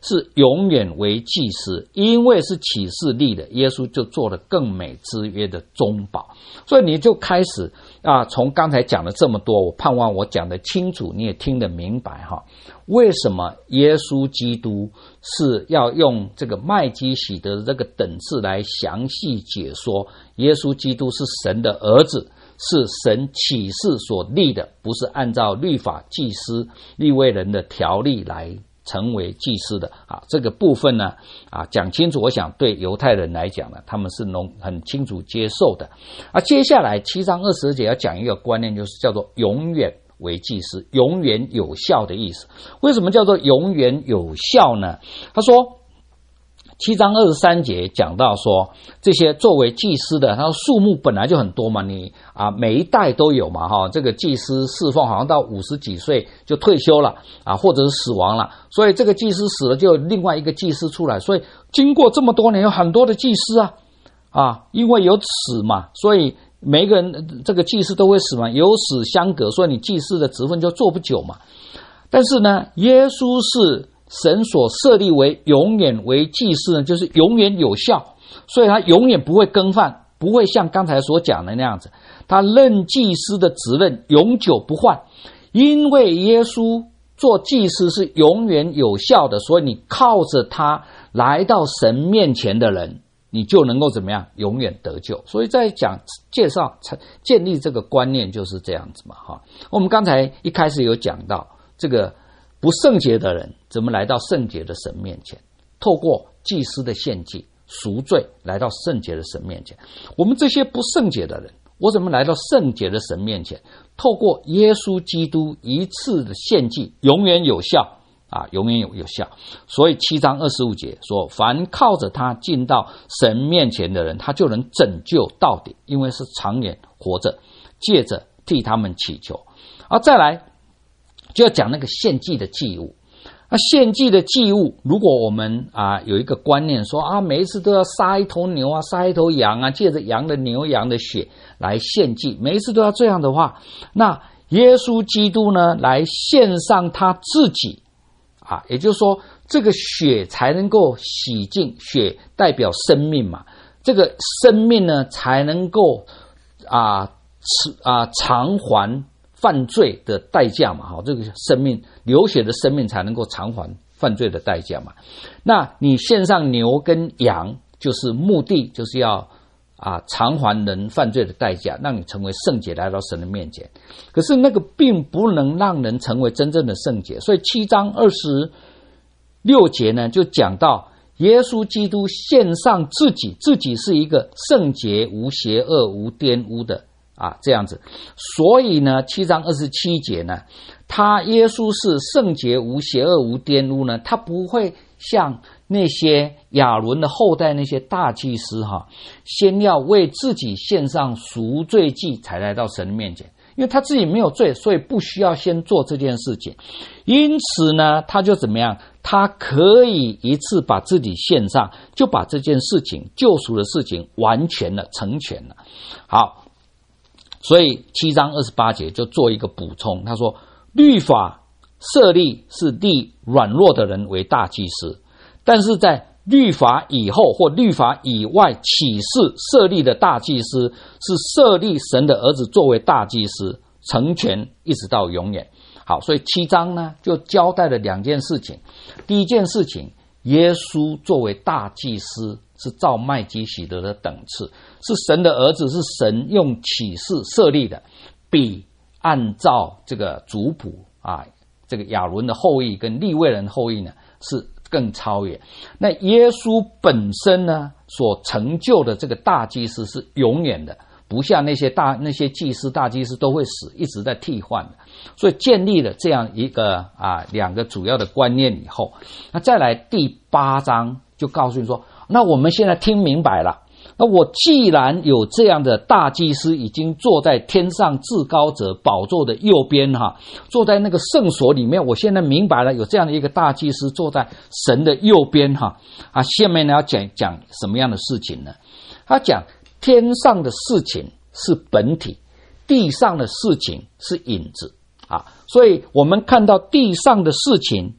是永远为祭司，因为是启示立的，耶稣就做了更美之约的中保。所以你就开始啊，从刚才讲了这么多，我盼望我讲得清楚，你也听得明白哈。为什么耶稣基督是要用这个麦基洗德的这个等次来详细解说？耶稣基督是神的儿子，是神启示所立的，不是按照律法祭司利未人的条例来成为祭司的啊。这个部分呢啊讲清楚，我想对犹太人来讲呢，他们是能很清楚接受的。啊，接下来七章二十节要讲一个观念，就是叫做永远为祭司，永远有效的意思。为什么叫做永远有效呢？他说七章二十三节讲到说，这些作为祭司的，他说数目本来就很多嘛，你啊每一代都有嘛哈，这个祭司侍奉好像到五十几岁就退休了啊，或者是死亡了，所以这个祭司死了就有另外一个祭司出来，所以经过这么多年有很多的祭司啊啊，因为有死嘛，所以每一个人这个祭司都会死嘛，有死相隔，所以你祭司的职分就做不久嘛。但是呢，耶稣是神所设立为永远为祭司呢，就是永远有效，所以他永远不会更犯，不会像刚才所讲的那样子，他任祭司的职任永久不换。因为耶稣做祭司是永远有效的，所以你靠着他来到神面前的人，你就能够怎么样？永远得救。所以在讲介绍建立这个观念就是这样子嘛哈。我们刚才一开始有讲到这个不圣洁的人怎么来到圣洁的神面前，透过祭司的献祭赎罪来到圣洁的神面前。我们这些不圣洁的人，我怎么来到圣洁的神面前？透过耶稣基督一次的献祭永远有效啊，永远有有效。所以七章二十五节说，凡靠着他进到神面前的人，他就能拯救到底，因为是长远活着，借着替他们祈求。啊，再来就要讲那个献祭的祭物。那献祭的祭物，如果我们啊有一个观念说啊，每一次都要杀一头牛啊，杀一头羊啊，借着羊的牛羊的血来献祭，每一次都要这样的话，那耶稣基督呢来献上他自己啊，也就是说这个血才能够洗净，血代表生命嘛，这个生命呢才能够啊啊偿还犯罪的代价嘛，好，这个生命流血的生命才能够偿还犯罪的代价嘛。那你献上牛跟羊，就是目的就是要啊偿还人犯罪的代价，让你成为圣洁来到神的面前。可是那个并不能让人成为真正的圣洁，所以七章二十六节呢就讲到耶稣基督献上自己，自己是一个圣洁无邪恶无玷污的啊，这样子。所以呢七章二十七节呢，他耶稣是圣洁无邪恶无玷污呢，他不会像那些亚伦的后代那些大祭司哈，先要为自己献上赎罪祭才来到神的面前，因为他自己没有罪，所以不需要先做这件事情。因此呢他就怎么样，他可以一次把自己献上，就把这件事情救赎的事情完全了，成全了。好，所以七章二十八节就做一个补充，他说律法设立是立软弱的人为大祭司，但是在律法以后或律法以外启示设立的大祭司是设立神的儿子作为大祭司，成全一直到永远。好，所以七章呢就交代了两件事情。第一件事情，耶稣作为大祭司是照麦基洗德的等次，是神的儿子，是神用启示设立的，比按照这个族谱啊，这个亚伦的后裔跟利未人后裔呢是更超越。那耶稣本身呢所成就的这个大祭司是永远的，不像那些大那些祭司大祭司都会死，一直在替换的。所以建立了这样一个啊两个主要的观念以后，那再来第八章就告诉你说，那我们现在听明白了，那我既然有这样的大祭司已经坐在天上至高者宝座的右边哈，坐在那个圣所里面，我现在明白了有这样的一个大祭司坐在神的右边哈啊，下面呢要讲讲什么样的事情呢？他讲天上的事情是本体，地上的事情是影子啊，所以我们看到地上的事情，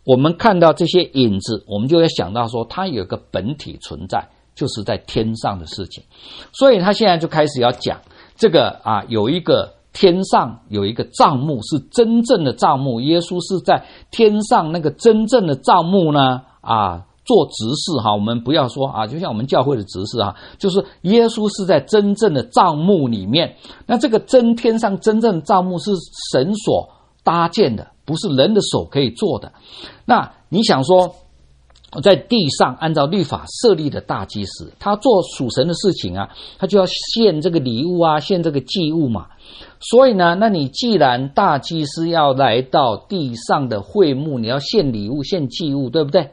我们看到这些影子，我们就会想到说它有一个本体存在，就是在天上的事情。所以他现在就开始要讲这个啊，有一个天上有一个帐幕，是真正的帐幕，耶稣是在天上那个真正的帐幕呢啊做执事哈，我们不要说啊，就像我们教会的执事啊，就是耶稣是在真正的帐幕里面。那这个真天上真正的帐幕是神所搭建的，不是人的手可以做的。那你想说，在地上按照律法设立的大祭司，他做属神的事情啊，他就要献这个礼物啊，献这个祭物嘛。所以呢，那你既然大祭司要来到地上的会幕，你要献礼物献祭物，对不对？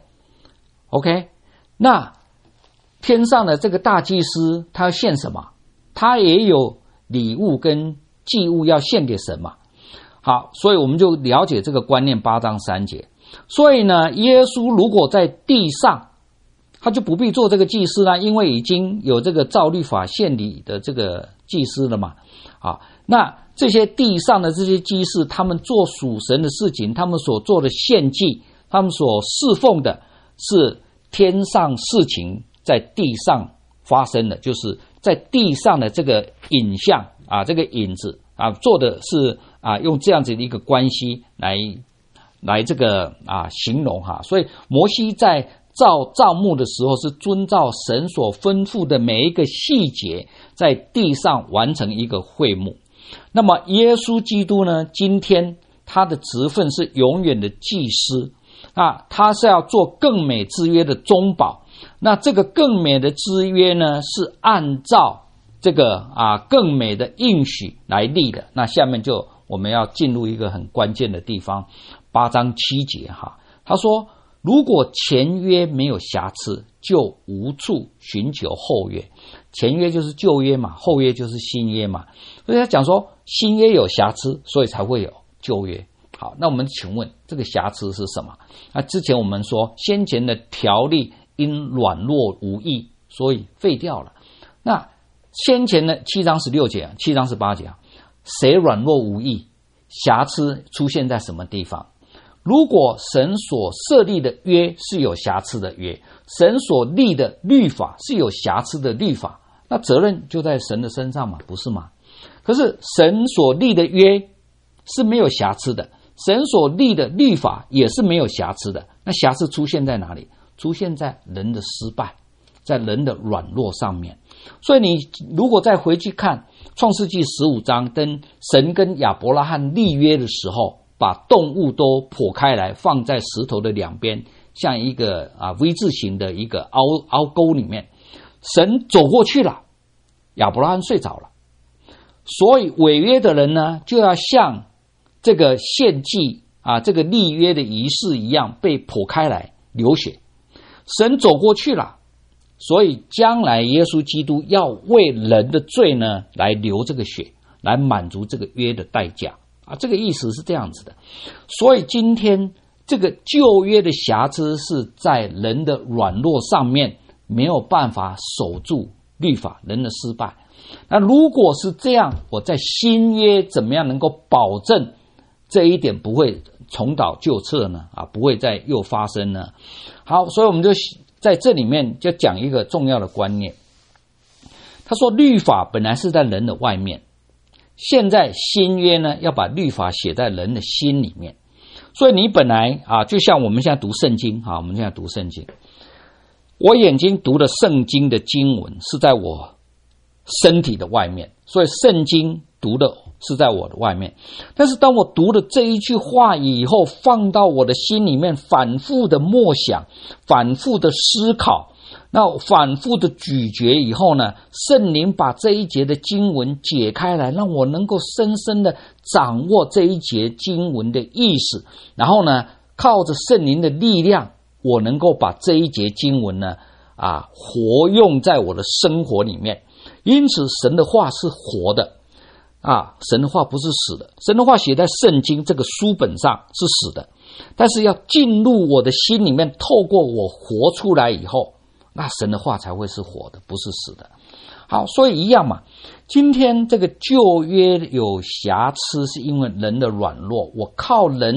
OK， 那天上的这个大祭司他要献什么？他也有礼物跟祭物要献给神嘛。好，所以我们就了解这个观念，八章三节。所以呢，耶稣如果在地上，他就不必做这个祭司啦，因为已经有这个照律法献礼的这个祭司了嘛。好，那这些地上的这些祭司，他们做属神的事情，他们所做的献祭，他们所侍奉的是天上事情在地上发生的，就是在地上的这个影像啊，这个影子啊，做的是啊，用这样子的一个关系来来这个啊形容哈。所以摩西在造帐幕的时候，是遵照神所吩咐的每一个细节，在地上完成一个会幕。那么耶稣基督呢，今天他的职分是永远的祭司。啊，他是要做更美之约的中保。那这个更美的之约呢，是按照这个啊更美的应许来立的。那下面就我们要进入一个很关键的地方，八章七节哈。他说，如果前约没有瑕疵，就无处寻求后约。前约就是旧约嘛，后约就是新约嘛。所以他讲说，新约有瑕疵，所以才会有旧约。好，那我们请问这个瑕疵是什么？那之前我们说先前的条例因软弱无益，所以废掉了。那先前的七章十六节、七章十八节，谁软弱无益？瑕疵出现在什么地方？如果神所设立的约是有瑕疵的约，神所立的律法是有瑕疵的律法，那责任就在神的身上嘛，不是吗？可是神所立的约是没有瑕疵的，神所立的律法也是没有瑕疵的。那瑕疵出现在哪里？出现在人的失败，在人的软弱上面。所以你如果再回去看创世纪十五章，跟神跟亚伯拉罕立约的时候，把动物都剖开来放在石头的两边，像一个啊 V 字形的一个凹凹沟里面。神走过去了，亚伯拉罕睡着了。所以违约的人呢，就要像这个献祭啊，这个立约的仪式一样被剖开来流血。神走过去了，所以将来耶稣基督要为人的罪呢来流这个血，来满足这个约的代价啊，这个意思是这样子的。所以今天这个旧约的瑕疵是在人的软弱上面，没有办法守住律法，人的失败。那如果是这样，我在新约怎么样能够保证这一点不会重蹈旧辙呢？啊，不会再又发生呢？好，所以我们就在这里面就讲一个重要的观念。他说，律法本来是在人的外面，现在新约呢要把律法写在人的心里面。所以你本来啊，就像我们现在读圣经啊，我们现在读圣经，我眼睛读的圣经的经文是在我身体的外面，所以圣经读的是在我的外面。但是当我读了这一句话以后，放到我的心里面，反复的默想，反复的思考，那反复的咀嚼以后呢，圣灵把这一节的经文解开来，让我能够深深的掌握这一节经文的意思，然后呢，靠着圣灵的力量，我能够把这一节经文呢啊活用在我的生活里面。因此神的话是活的啊，神的话不是死的。神的话写在圣经这个书本上是死的，但是要进入我的心里面，透过我活出来以后，那神的话才会是活的，不是死的。好，所以一样嘛，今天这个旧约有瑕疵，是因为人的软弱，我靠人的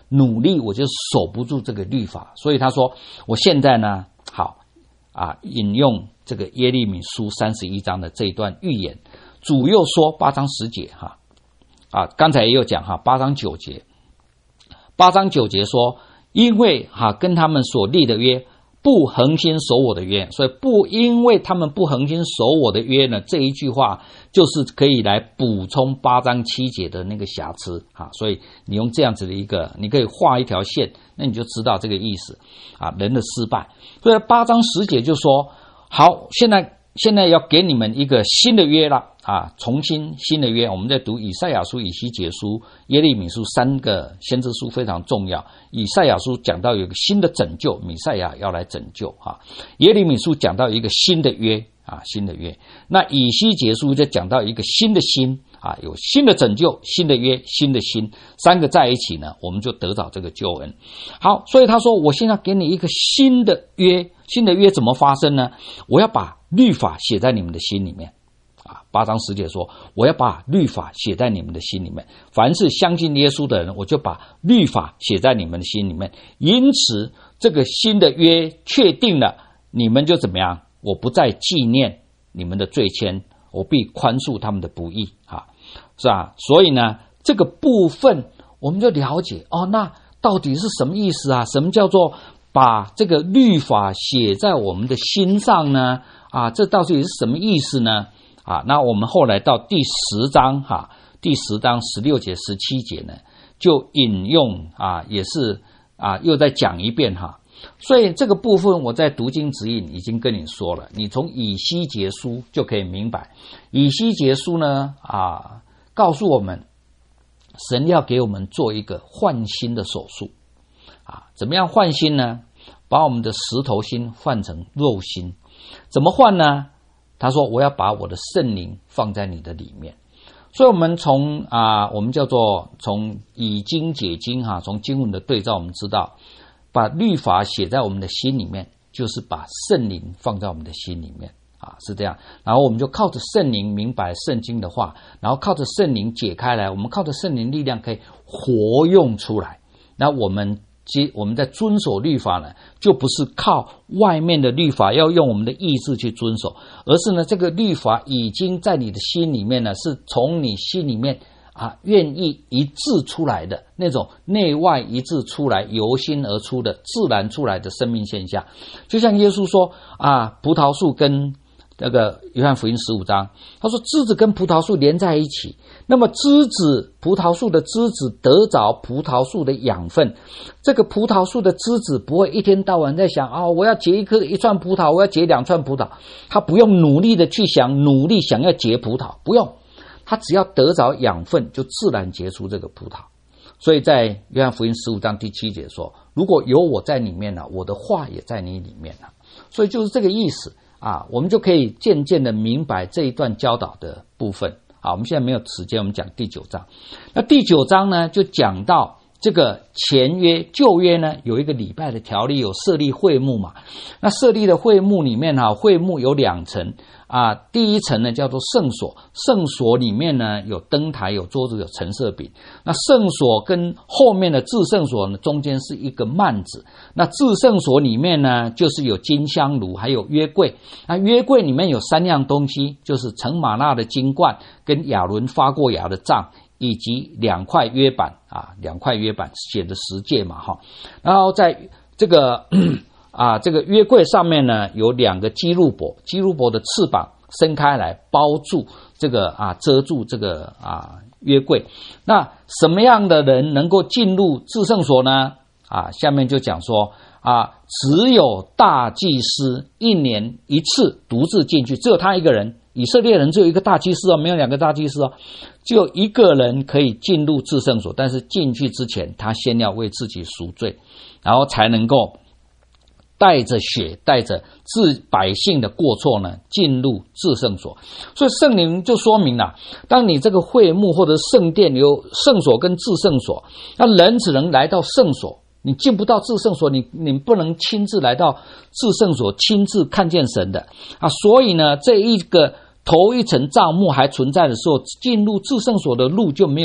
努力我就守不住这个律法。所以他说我现在呢，好啊，引用这个耶利米书三十一章的这一段预言。主又说八章十节哈啊，刚才也有讲哈，八章九节，八章九节说，因为哈跟他们所立的约不恒心守我的约，所以不因为他们不恒心守我的约呢，这一句话就是可以来补充八章七节的那个瑕疵啊。所以你用这样子的一个，你可以画一条线，那你就知道这个意思啊，人的失败。所以八章十节就说，好，现在现在要给你们一个新的约了啊，重新新的约。我们在读以赛亚书、以西结书、耶利米书三个先知书非常重要。以赛亚书讲到有一个新的拯救，弥赛亚要来拯救啊。耶利米书讲到一个新的约啊，新的约。那以西结书就讲到一个新的新啊，有新的拯救、新的约、新的新，三个在一起呢，我们就得到这个救恩。好，所以他说，我现在给你一个新的约，新的约怎么发生呢？我要把律法写在你们的心里面啊。八章十节说，我要把律法写在你们的心里面，凡是相信耶稣的人，我就把律法写在你们的心里面。因此这个新的约确定了，你们就怎么样？我不再纪念你们的罪愆，我必宽恕他们的不义啊，是吧？所以呢，这个部分我们就了解哦，那到底是什么意思啊？什么叫做把这个律法写在我们的心上呢？啊，这到底是什么意思呢？啊，那我们后来到第十章哈、啊，第十章十六节、十七节呢，就引用啊，也是啊，又再讲一遍哈。所以这个部分我在读经指引已经跟你说了，你从以西结书就可以明白。以西结书呢啊，告诉我们，神要给我们做一个换心的手术啊，怎么样换心呢？把我们的石头心换成肉心。怎么换呢？他说我要把我的圣灵放在你的里面。所以我们从啊，我们叫做从以经解经哈、啊，从经文的对照，我们知道把律法写在我们的心里面，就是把圣灵放在我们的心里面啊，是这样。然后我们就靠着圣灵明白圣经的话，然后靠着圣灵解开来，我们靠着圣灵力量可以活用出来。那我们即我们在遵守律法呢，就不是靠外面的律法要用我们的意志去遵守，而是呢这个律法已经在你的心里面呢，是从你心里面啊愿意一致出来的那种内外一致出来由心而出的自然出来的生命现象。就像耶稣说啊，葡萄树跟那个约翰福音十五章，他说枝子跟葡萄树连在一起，那么枝子葡萄树的枝子得着葡萄树的养分，这个葡萄树的枝子不会一天到晚在想哦，我要结一颗一串葡萄，我要结两串葡萄，他不用努力的去想，努力想要结葡萄，不用，他只要得着养分就自然结出这个葡萄。所以在约翰福音十五章第七节说，如果有我在里面呢，我的话也在你里面了。所以就是这个意思啊，我们就可以渐渐的明白这一段教导的部分。好，我们现在没有时间，我们讲第九章。那第九章呢，就讲到这个前约旧约呢，有一个礼拜的条例，有设立会幕嘛。那设立的会幕里面哈，会幕有两层啊，第一层呢叫做圣所，圣所里面呢有灯台、有桌子、有陈设饼。那圣所跟后面的至圣所呢，中间是一个幔子。那至圣所里面呢，就是有金香炉，还有约柜。那约柜里面有三样东西，就是盛玛纳的金罐，跟亚伦发过芽的杖，以及两块约板啊，两块约板写的十诫嘛哈。然后在这个啊这个约柜上面呢，有两个基路伯，基路伯的翅膀伸开来包住这个啊遮住这个啊约柜。那什么样的人能够进入至圣所呢？啊，下面就讲说啊，只有大祭司一年一次独自进去，只有他一个人。以色列人只有一个大祭司哦，没有两个大祭司哦，只有一个人可以进入至圣所，但是进去之前，他先要为自己赎罪，然后才能够带着血，带着治百姓的过错呢，进入至圣所。所以圣灵就说明了，当你这个会幕或者圣殿有圣所跟至圣所，那人只能来到圣所。你进不到至圣所，你你不能亲自来到至圣所，亲自看见神的啊。所以呢，这一个头一层帐幕还存在的时候，进入至圣所的路就没有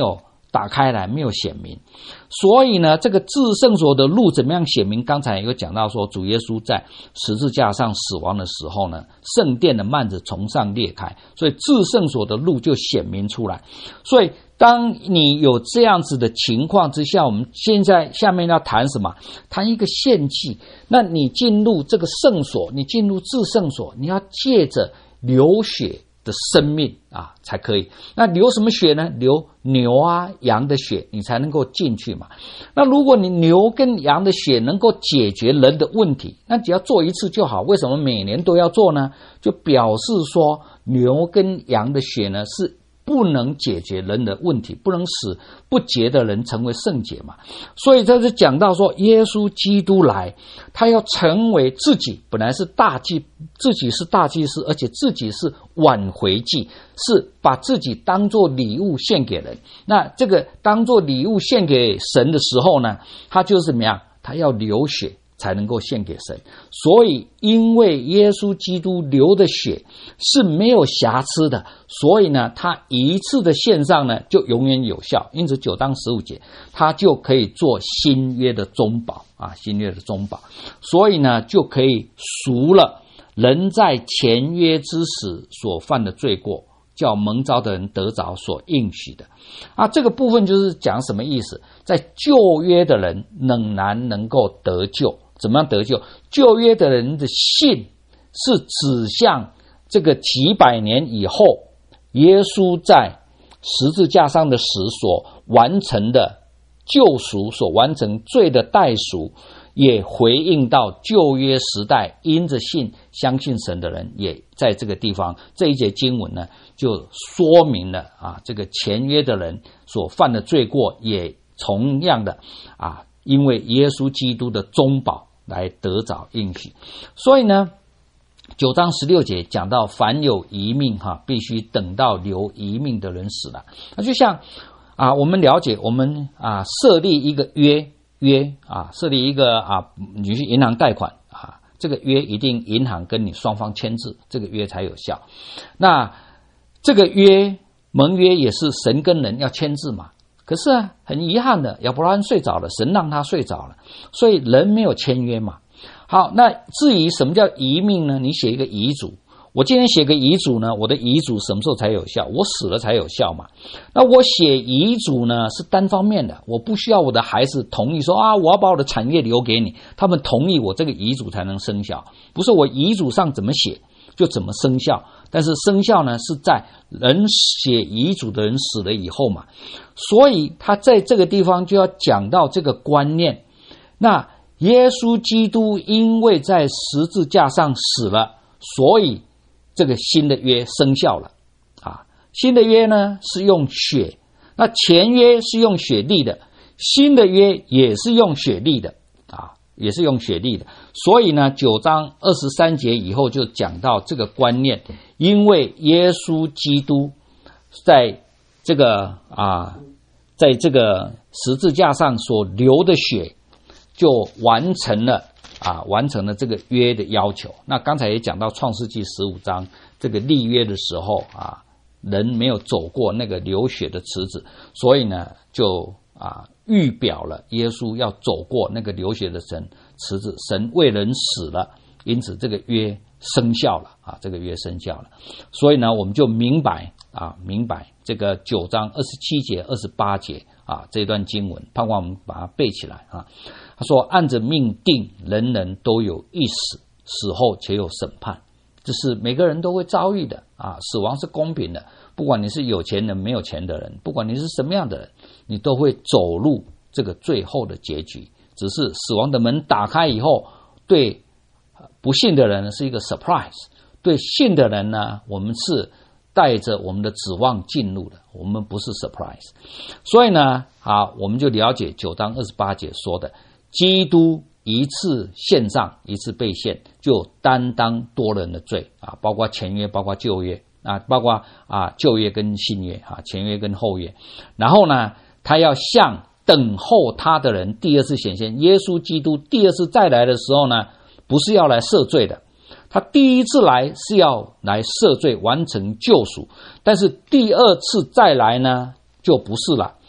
打开来，没有显明。所以呢，这个至圣所的路怎么样显明？刚才有讲到说，主耶稣在十字架上死亡的时候呢，圣殿的幔子从上裂开，所以至圣所的路就显明出来。所以当你有这样子的情况之下，我们现在下面要谈什么？谈一个献祭。那你进入这个圣所，你进入至圣所，你要借着流血的生命啊才可以。那流什么血呢？流牛啊羊的血，你才能够进去嘛。那如果你牛跟羊的血能够解决人的问题，那只要做一次就好。为什么每年都要做呢？就表示说牛跟羊的血呢是不能解决人的问题，不能使不洁的人成为圣洁嘛。所以这是讲到说，耶稣基督来，他要成为自己本来是大祭，自己是大祭司，而且自己是挽回祭，是把自己当作礼物献给人。那这个当作礼物献给神的时候呢，他就是怎么样？他要流血才能够献给神。所以因为耶稣基督流的血是没有瑕疵的，所以呢他一次的献上呢就永远有效。因此九章十五节他就可以做新约的中保啊，新约的中保。所以呢就可以赎了人在前约之时所犯的罪过，叫蒙召的人得着所应许的啊。这个部分就是讲什么意思？在旧约的人仍然能够得救。怎么样得救？旧约的人的信是指向这个几百年以后耶稣在十字架上的死所完成的救赎，所完成罪的代赎，也回应到旧约时代因着信相信神的人，也在这个地方这一节经文呢就说明了啊，这个前约的人所犯的罪过也同样的啊，因为耶稣基督的中保来得着应许。所以呢九章十六节讲到凡有遗命哈，必须等到留遗命的人死了。那就像啊，我们了解我们啊设立一个约约啊，设立一个啊，你去银行贷款啊，这个约一定银行跟你双方签字，这个约才有效。那这个约盟约也是神跟人要签字嘛。可是啊，很遗憾的，亚伯拉罕睡着了，神让他睡着了，所以人没有签约嘛。好，那至于什么叫遗命呢？你写一个遗嘱，我今天写个遗嘱呢，我的遗嘱什么时候才有效？我死了才有效嘛。那我写遗嘱呢是单方面的，我不需要我的孩子同意说啊，我要把我的产业留给你，他们同意我这个遗嘱才能生效，不是我遗嘱上怎么写就怎么生效。但是生效呢是在人写遗嘱的人死了以后嘛。所以他在这个地方就要讲到这个观念。那耶稣基督因为在十字架上死了，所以这个新的约生效了啊。新的约呢是用血，那前约是用血立的，新的约也是用血立的啊，也是用血立的。所以呢九章二十三节以后就讲到这个观念，因为耶稣基督在这个啊，在这个十字架上所流的血就完成了啊，完成了这个约的要求。那刚才也讲到创世纪十五章这个立约的时候啊，人没有走过那个流血的池子，所以呢就啊预表了耶稣要走过那个流血的神池子，神为人死了，因此这个约生效了啊，这个约生效了。所以呢我们就明白啊，明白这个九章二十七节二十八节啊这段经文，盼望我们把它背起来啊。他说按着命定，人人都有一死，死后且有审判，这是每个人都会遭遇的啊。死亡是公平的，不管你是有钱人没有钱的人，不管你是什么样的人，你都会走入这个最后的结局。只是死亡的门打开以后，对不信的人是一个 surprise， 对信的人呢，我们是带着我们的指望进入的，我们不是 surprise。 所以呢好，我们就了解九章二十八节说的，基督一次献上，一次被献，就担当多人的罪啊，包括前约，包括旧约啊，包括啊旧约跟新约啊，前约跟后约。然后呢，他要向等候他的人第二次显现。耶稣基督第二次再来的时候呢，不是要来赦罪的，他第一次来是要来赦罪，完成救赎。但是第二次再来呢，就不是了，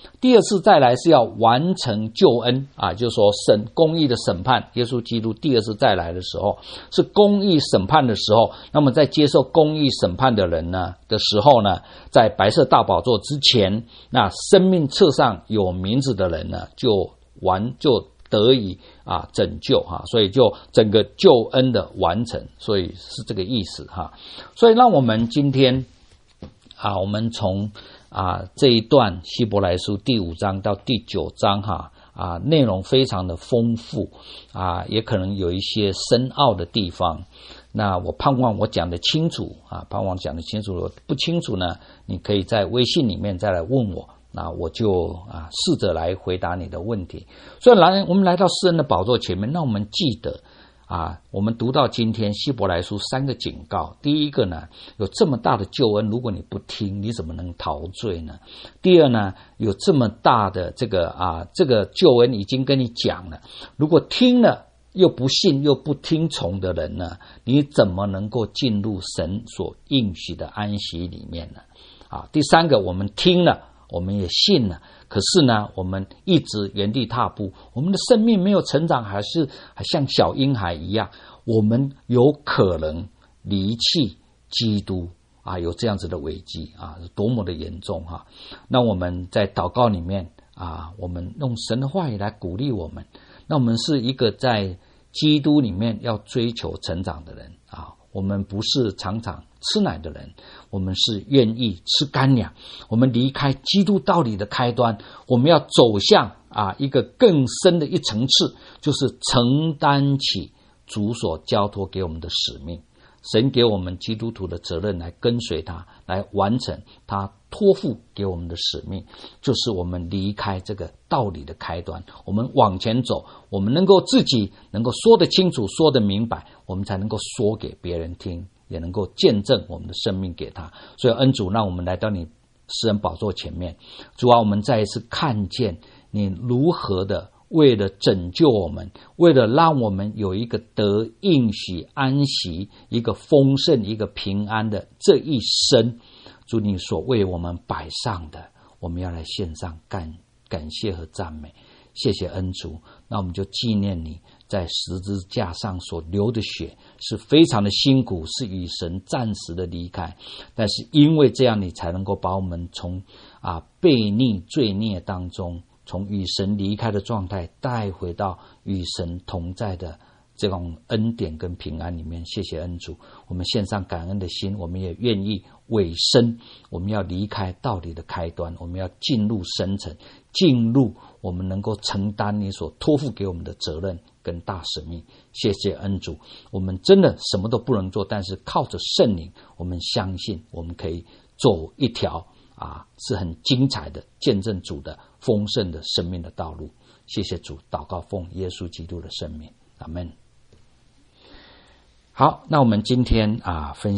第二次再来是要完成救恩啊，就是说审公义的审判。耶稣基督第二次再来的时候，是公义审判的时候。那么在接受公义审判的人呢的时候呢，在白色大宝座之前，那生命册上有名字的人呢，就完就得以啊拯救哈，所以就整个救恩的完成，所以是这个意思哈。所以让我们今天啊，我们从啊，这一段希伯来书第五章到第九章哈啊，内容非常的丰富啊，也可能有一些深奥的地方。那我盼望我讲得清楚啊，盼望讲得清楚。不清楚呢，你可以在微信里面再来问我，那我就啊试着来回答你的问题。所以来，我们来到施恩的宝座前面，那我们记得。啊，我们读到今天希伯来书三个警告。第一个呢，有这么大的救恩，如果你不听，你怎么能逃罪呢？第二呢，有这么大的这个啊，这个救恩已经跟你讲了，如果听了又不信又不听从的人呢，你怎么能够进入神所应许的安息里面呢？啊，第三个，我们听了，我们也信了。可是呢，我们一直原地踏步，我们的生命没有成长，还是还像小婴孩一样，我们有可能离弃基督啊，有这样子的危机啊，多么的严重哈！那我们在祷告里面啊，我们用神的话语来鼓励我们。那我们是一个在基督里面要追求成长的人啊，我们不是常常吃奶的人，我们是愿意吃干粮。我们离开基督道理的开端，我们要走向啊一个更深的一层次，就是承担起主所交托给我们的使命。神给我们基督徒的责任，来跟随他，来完成他托付给我们的使命，就是我们离开这个道理的开端，我们往前走，我们能够自己能够说得清楚，说得明白，我们才能够说给别人听，也能够见证我们的生命给他。所以恩主，让我们来到你施恩宝座前面，主啊，我们再一次看见你如何的为了拯救我们，为了让我们有一个得应许安息，一个丰盛，一个平安的这一生，主你所为我们摆上的，我们要来献上感感谢和赞美。谢谢恩主，那我们就纪念你在十字架上所流的血是非常的辛苦，是与神暂时的离开，但是因为这样，你才能够把我们从啊悖逆罪孽当中，从与神离开的状态带回到与神同在的这种恩典跟平安里面。谢谢恩主，我们献上感恩的心，我们也愿意委身，我们要离开道理的开端，我们要进入深层，进入我们能够承担你所托付给我们的责任跟大使命。谢谢恩主，我们真的什么都不能做，但是靠着圣灵，我们相信我们可以走一条啊是很精彩的见证主的丰盛的生命的道路。谢谢主，祷告奉耶稣基督的圣名，阿们。好，那我们今天啊分享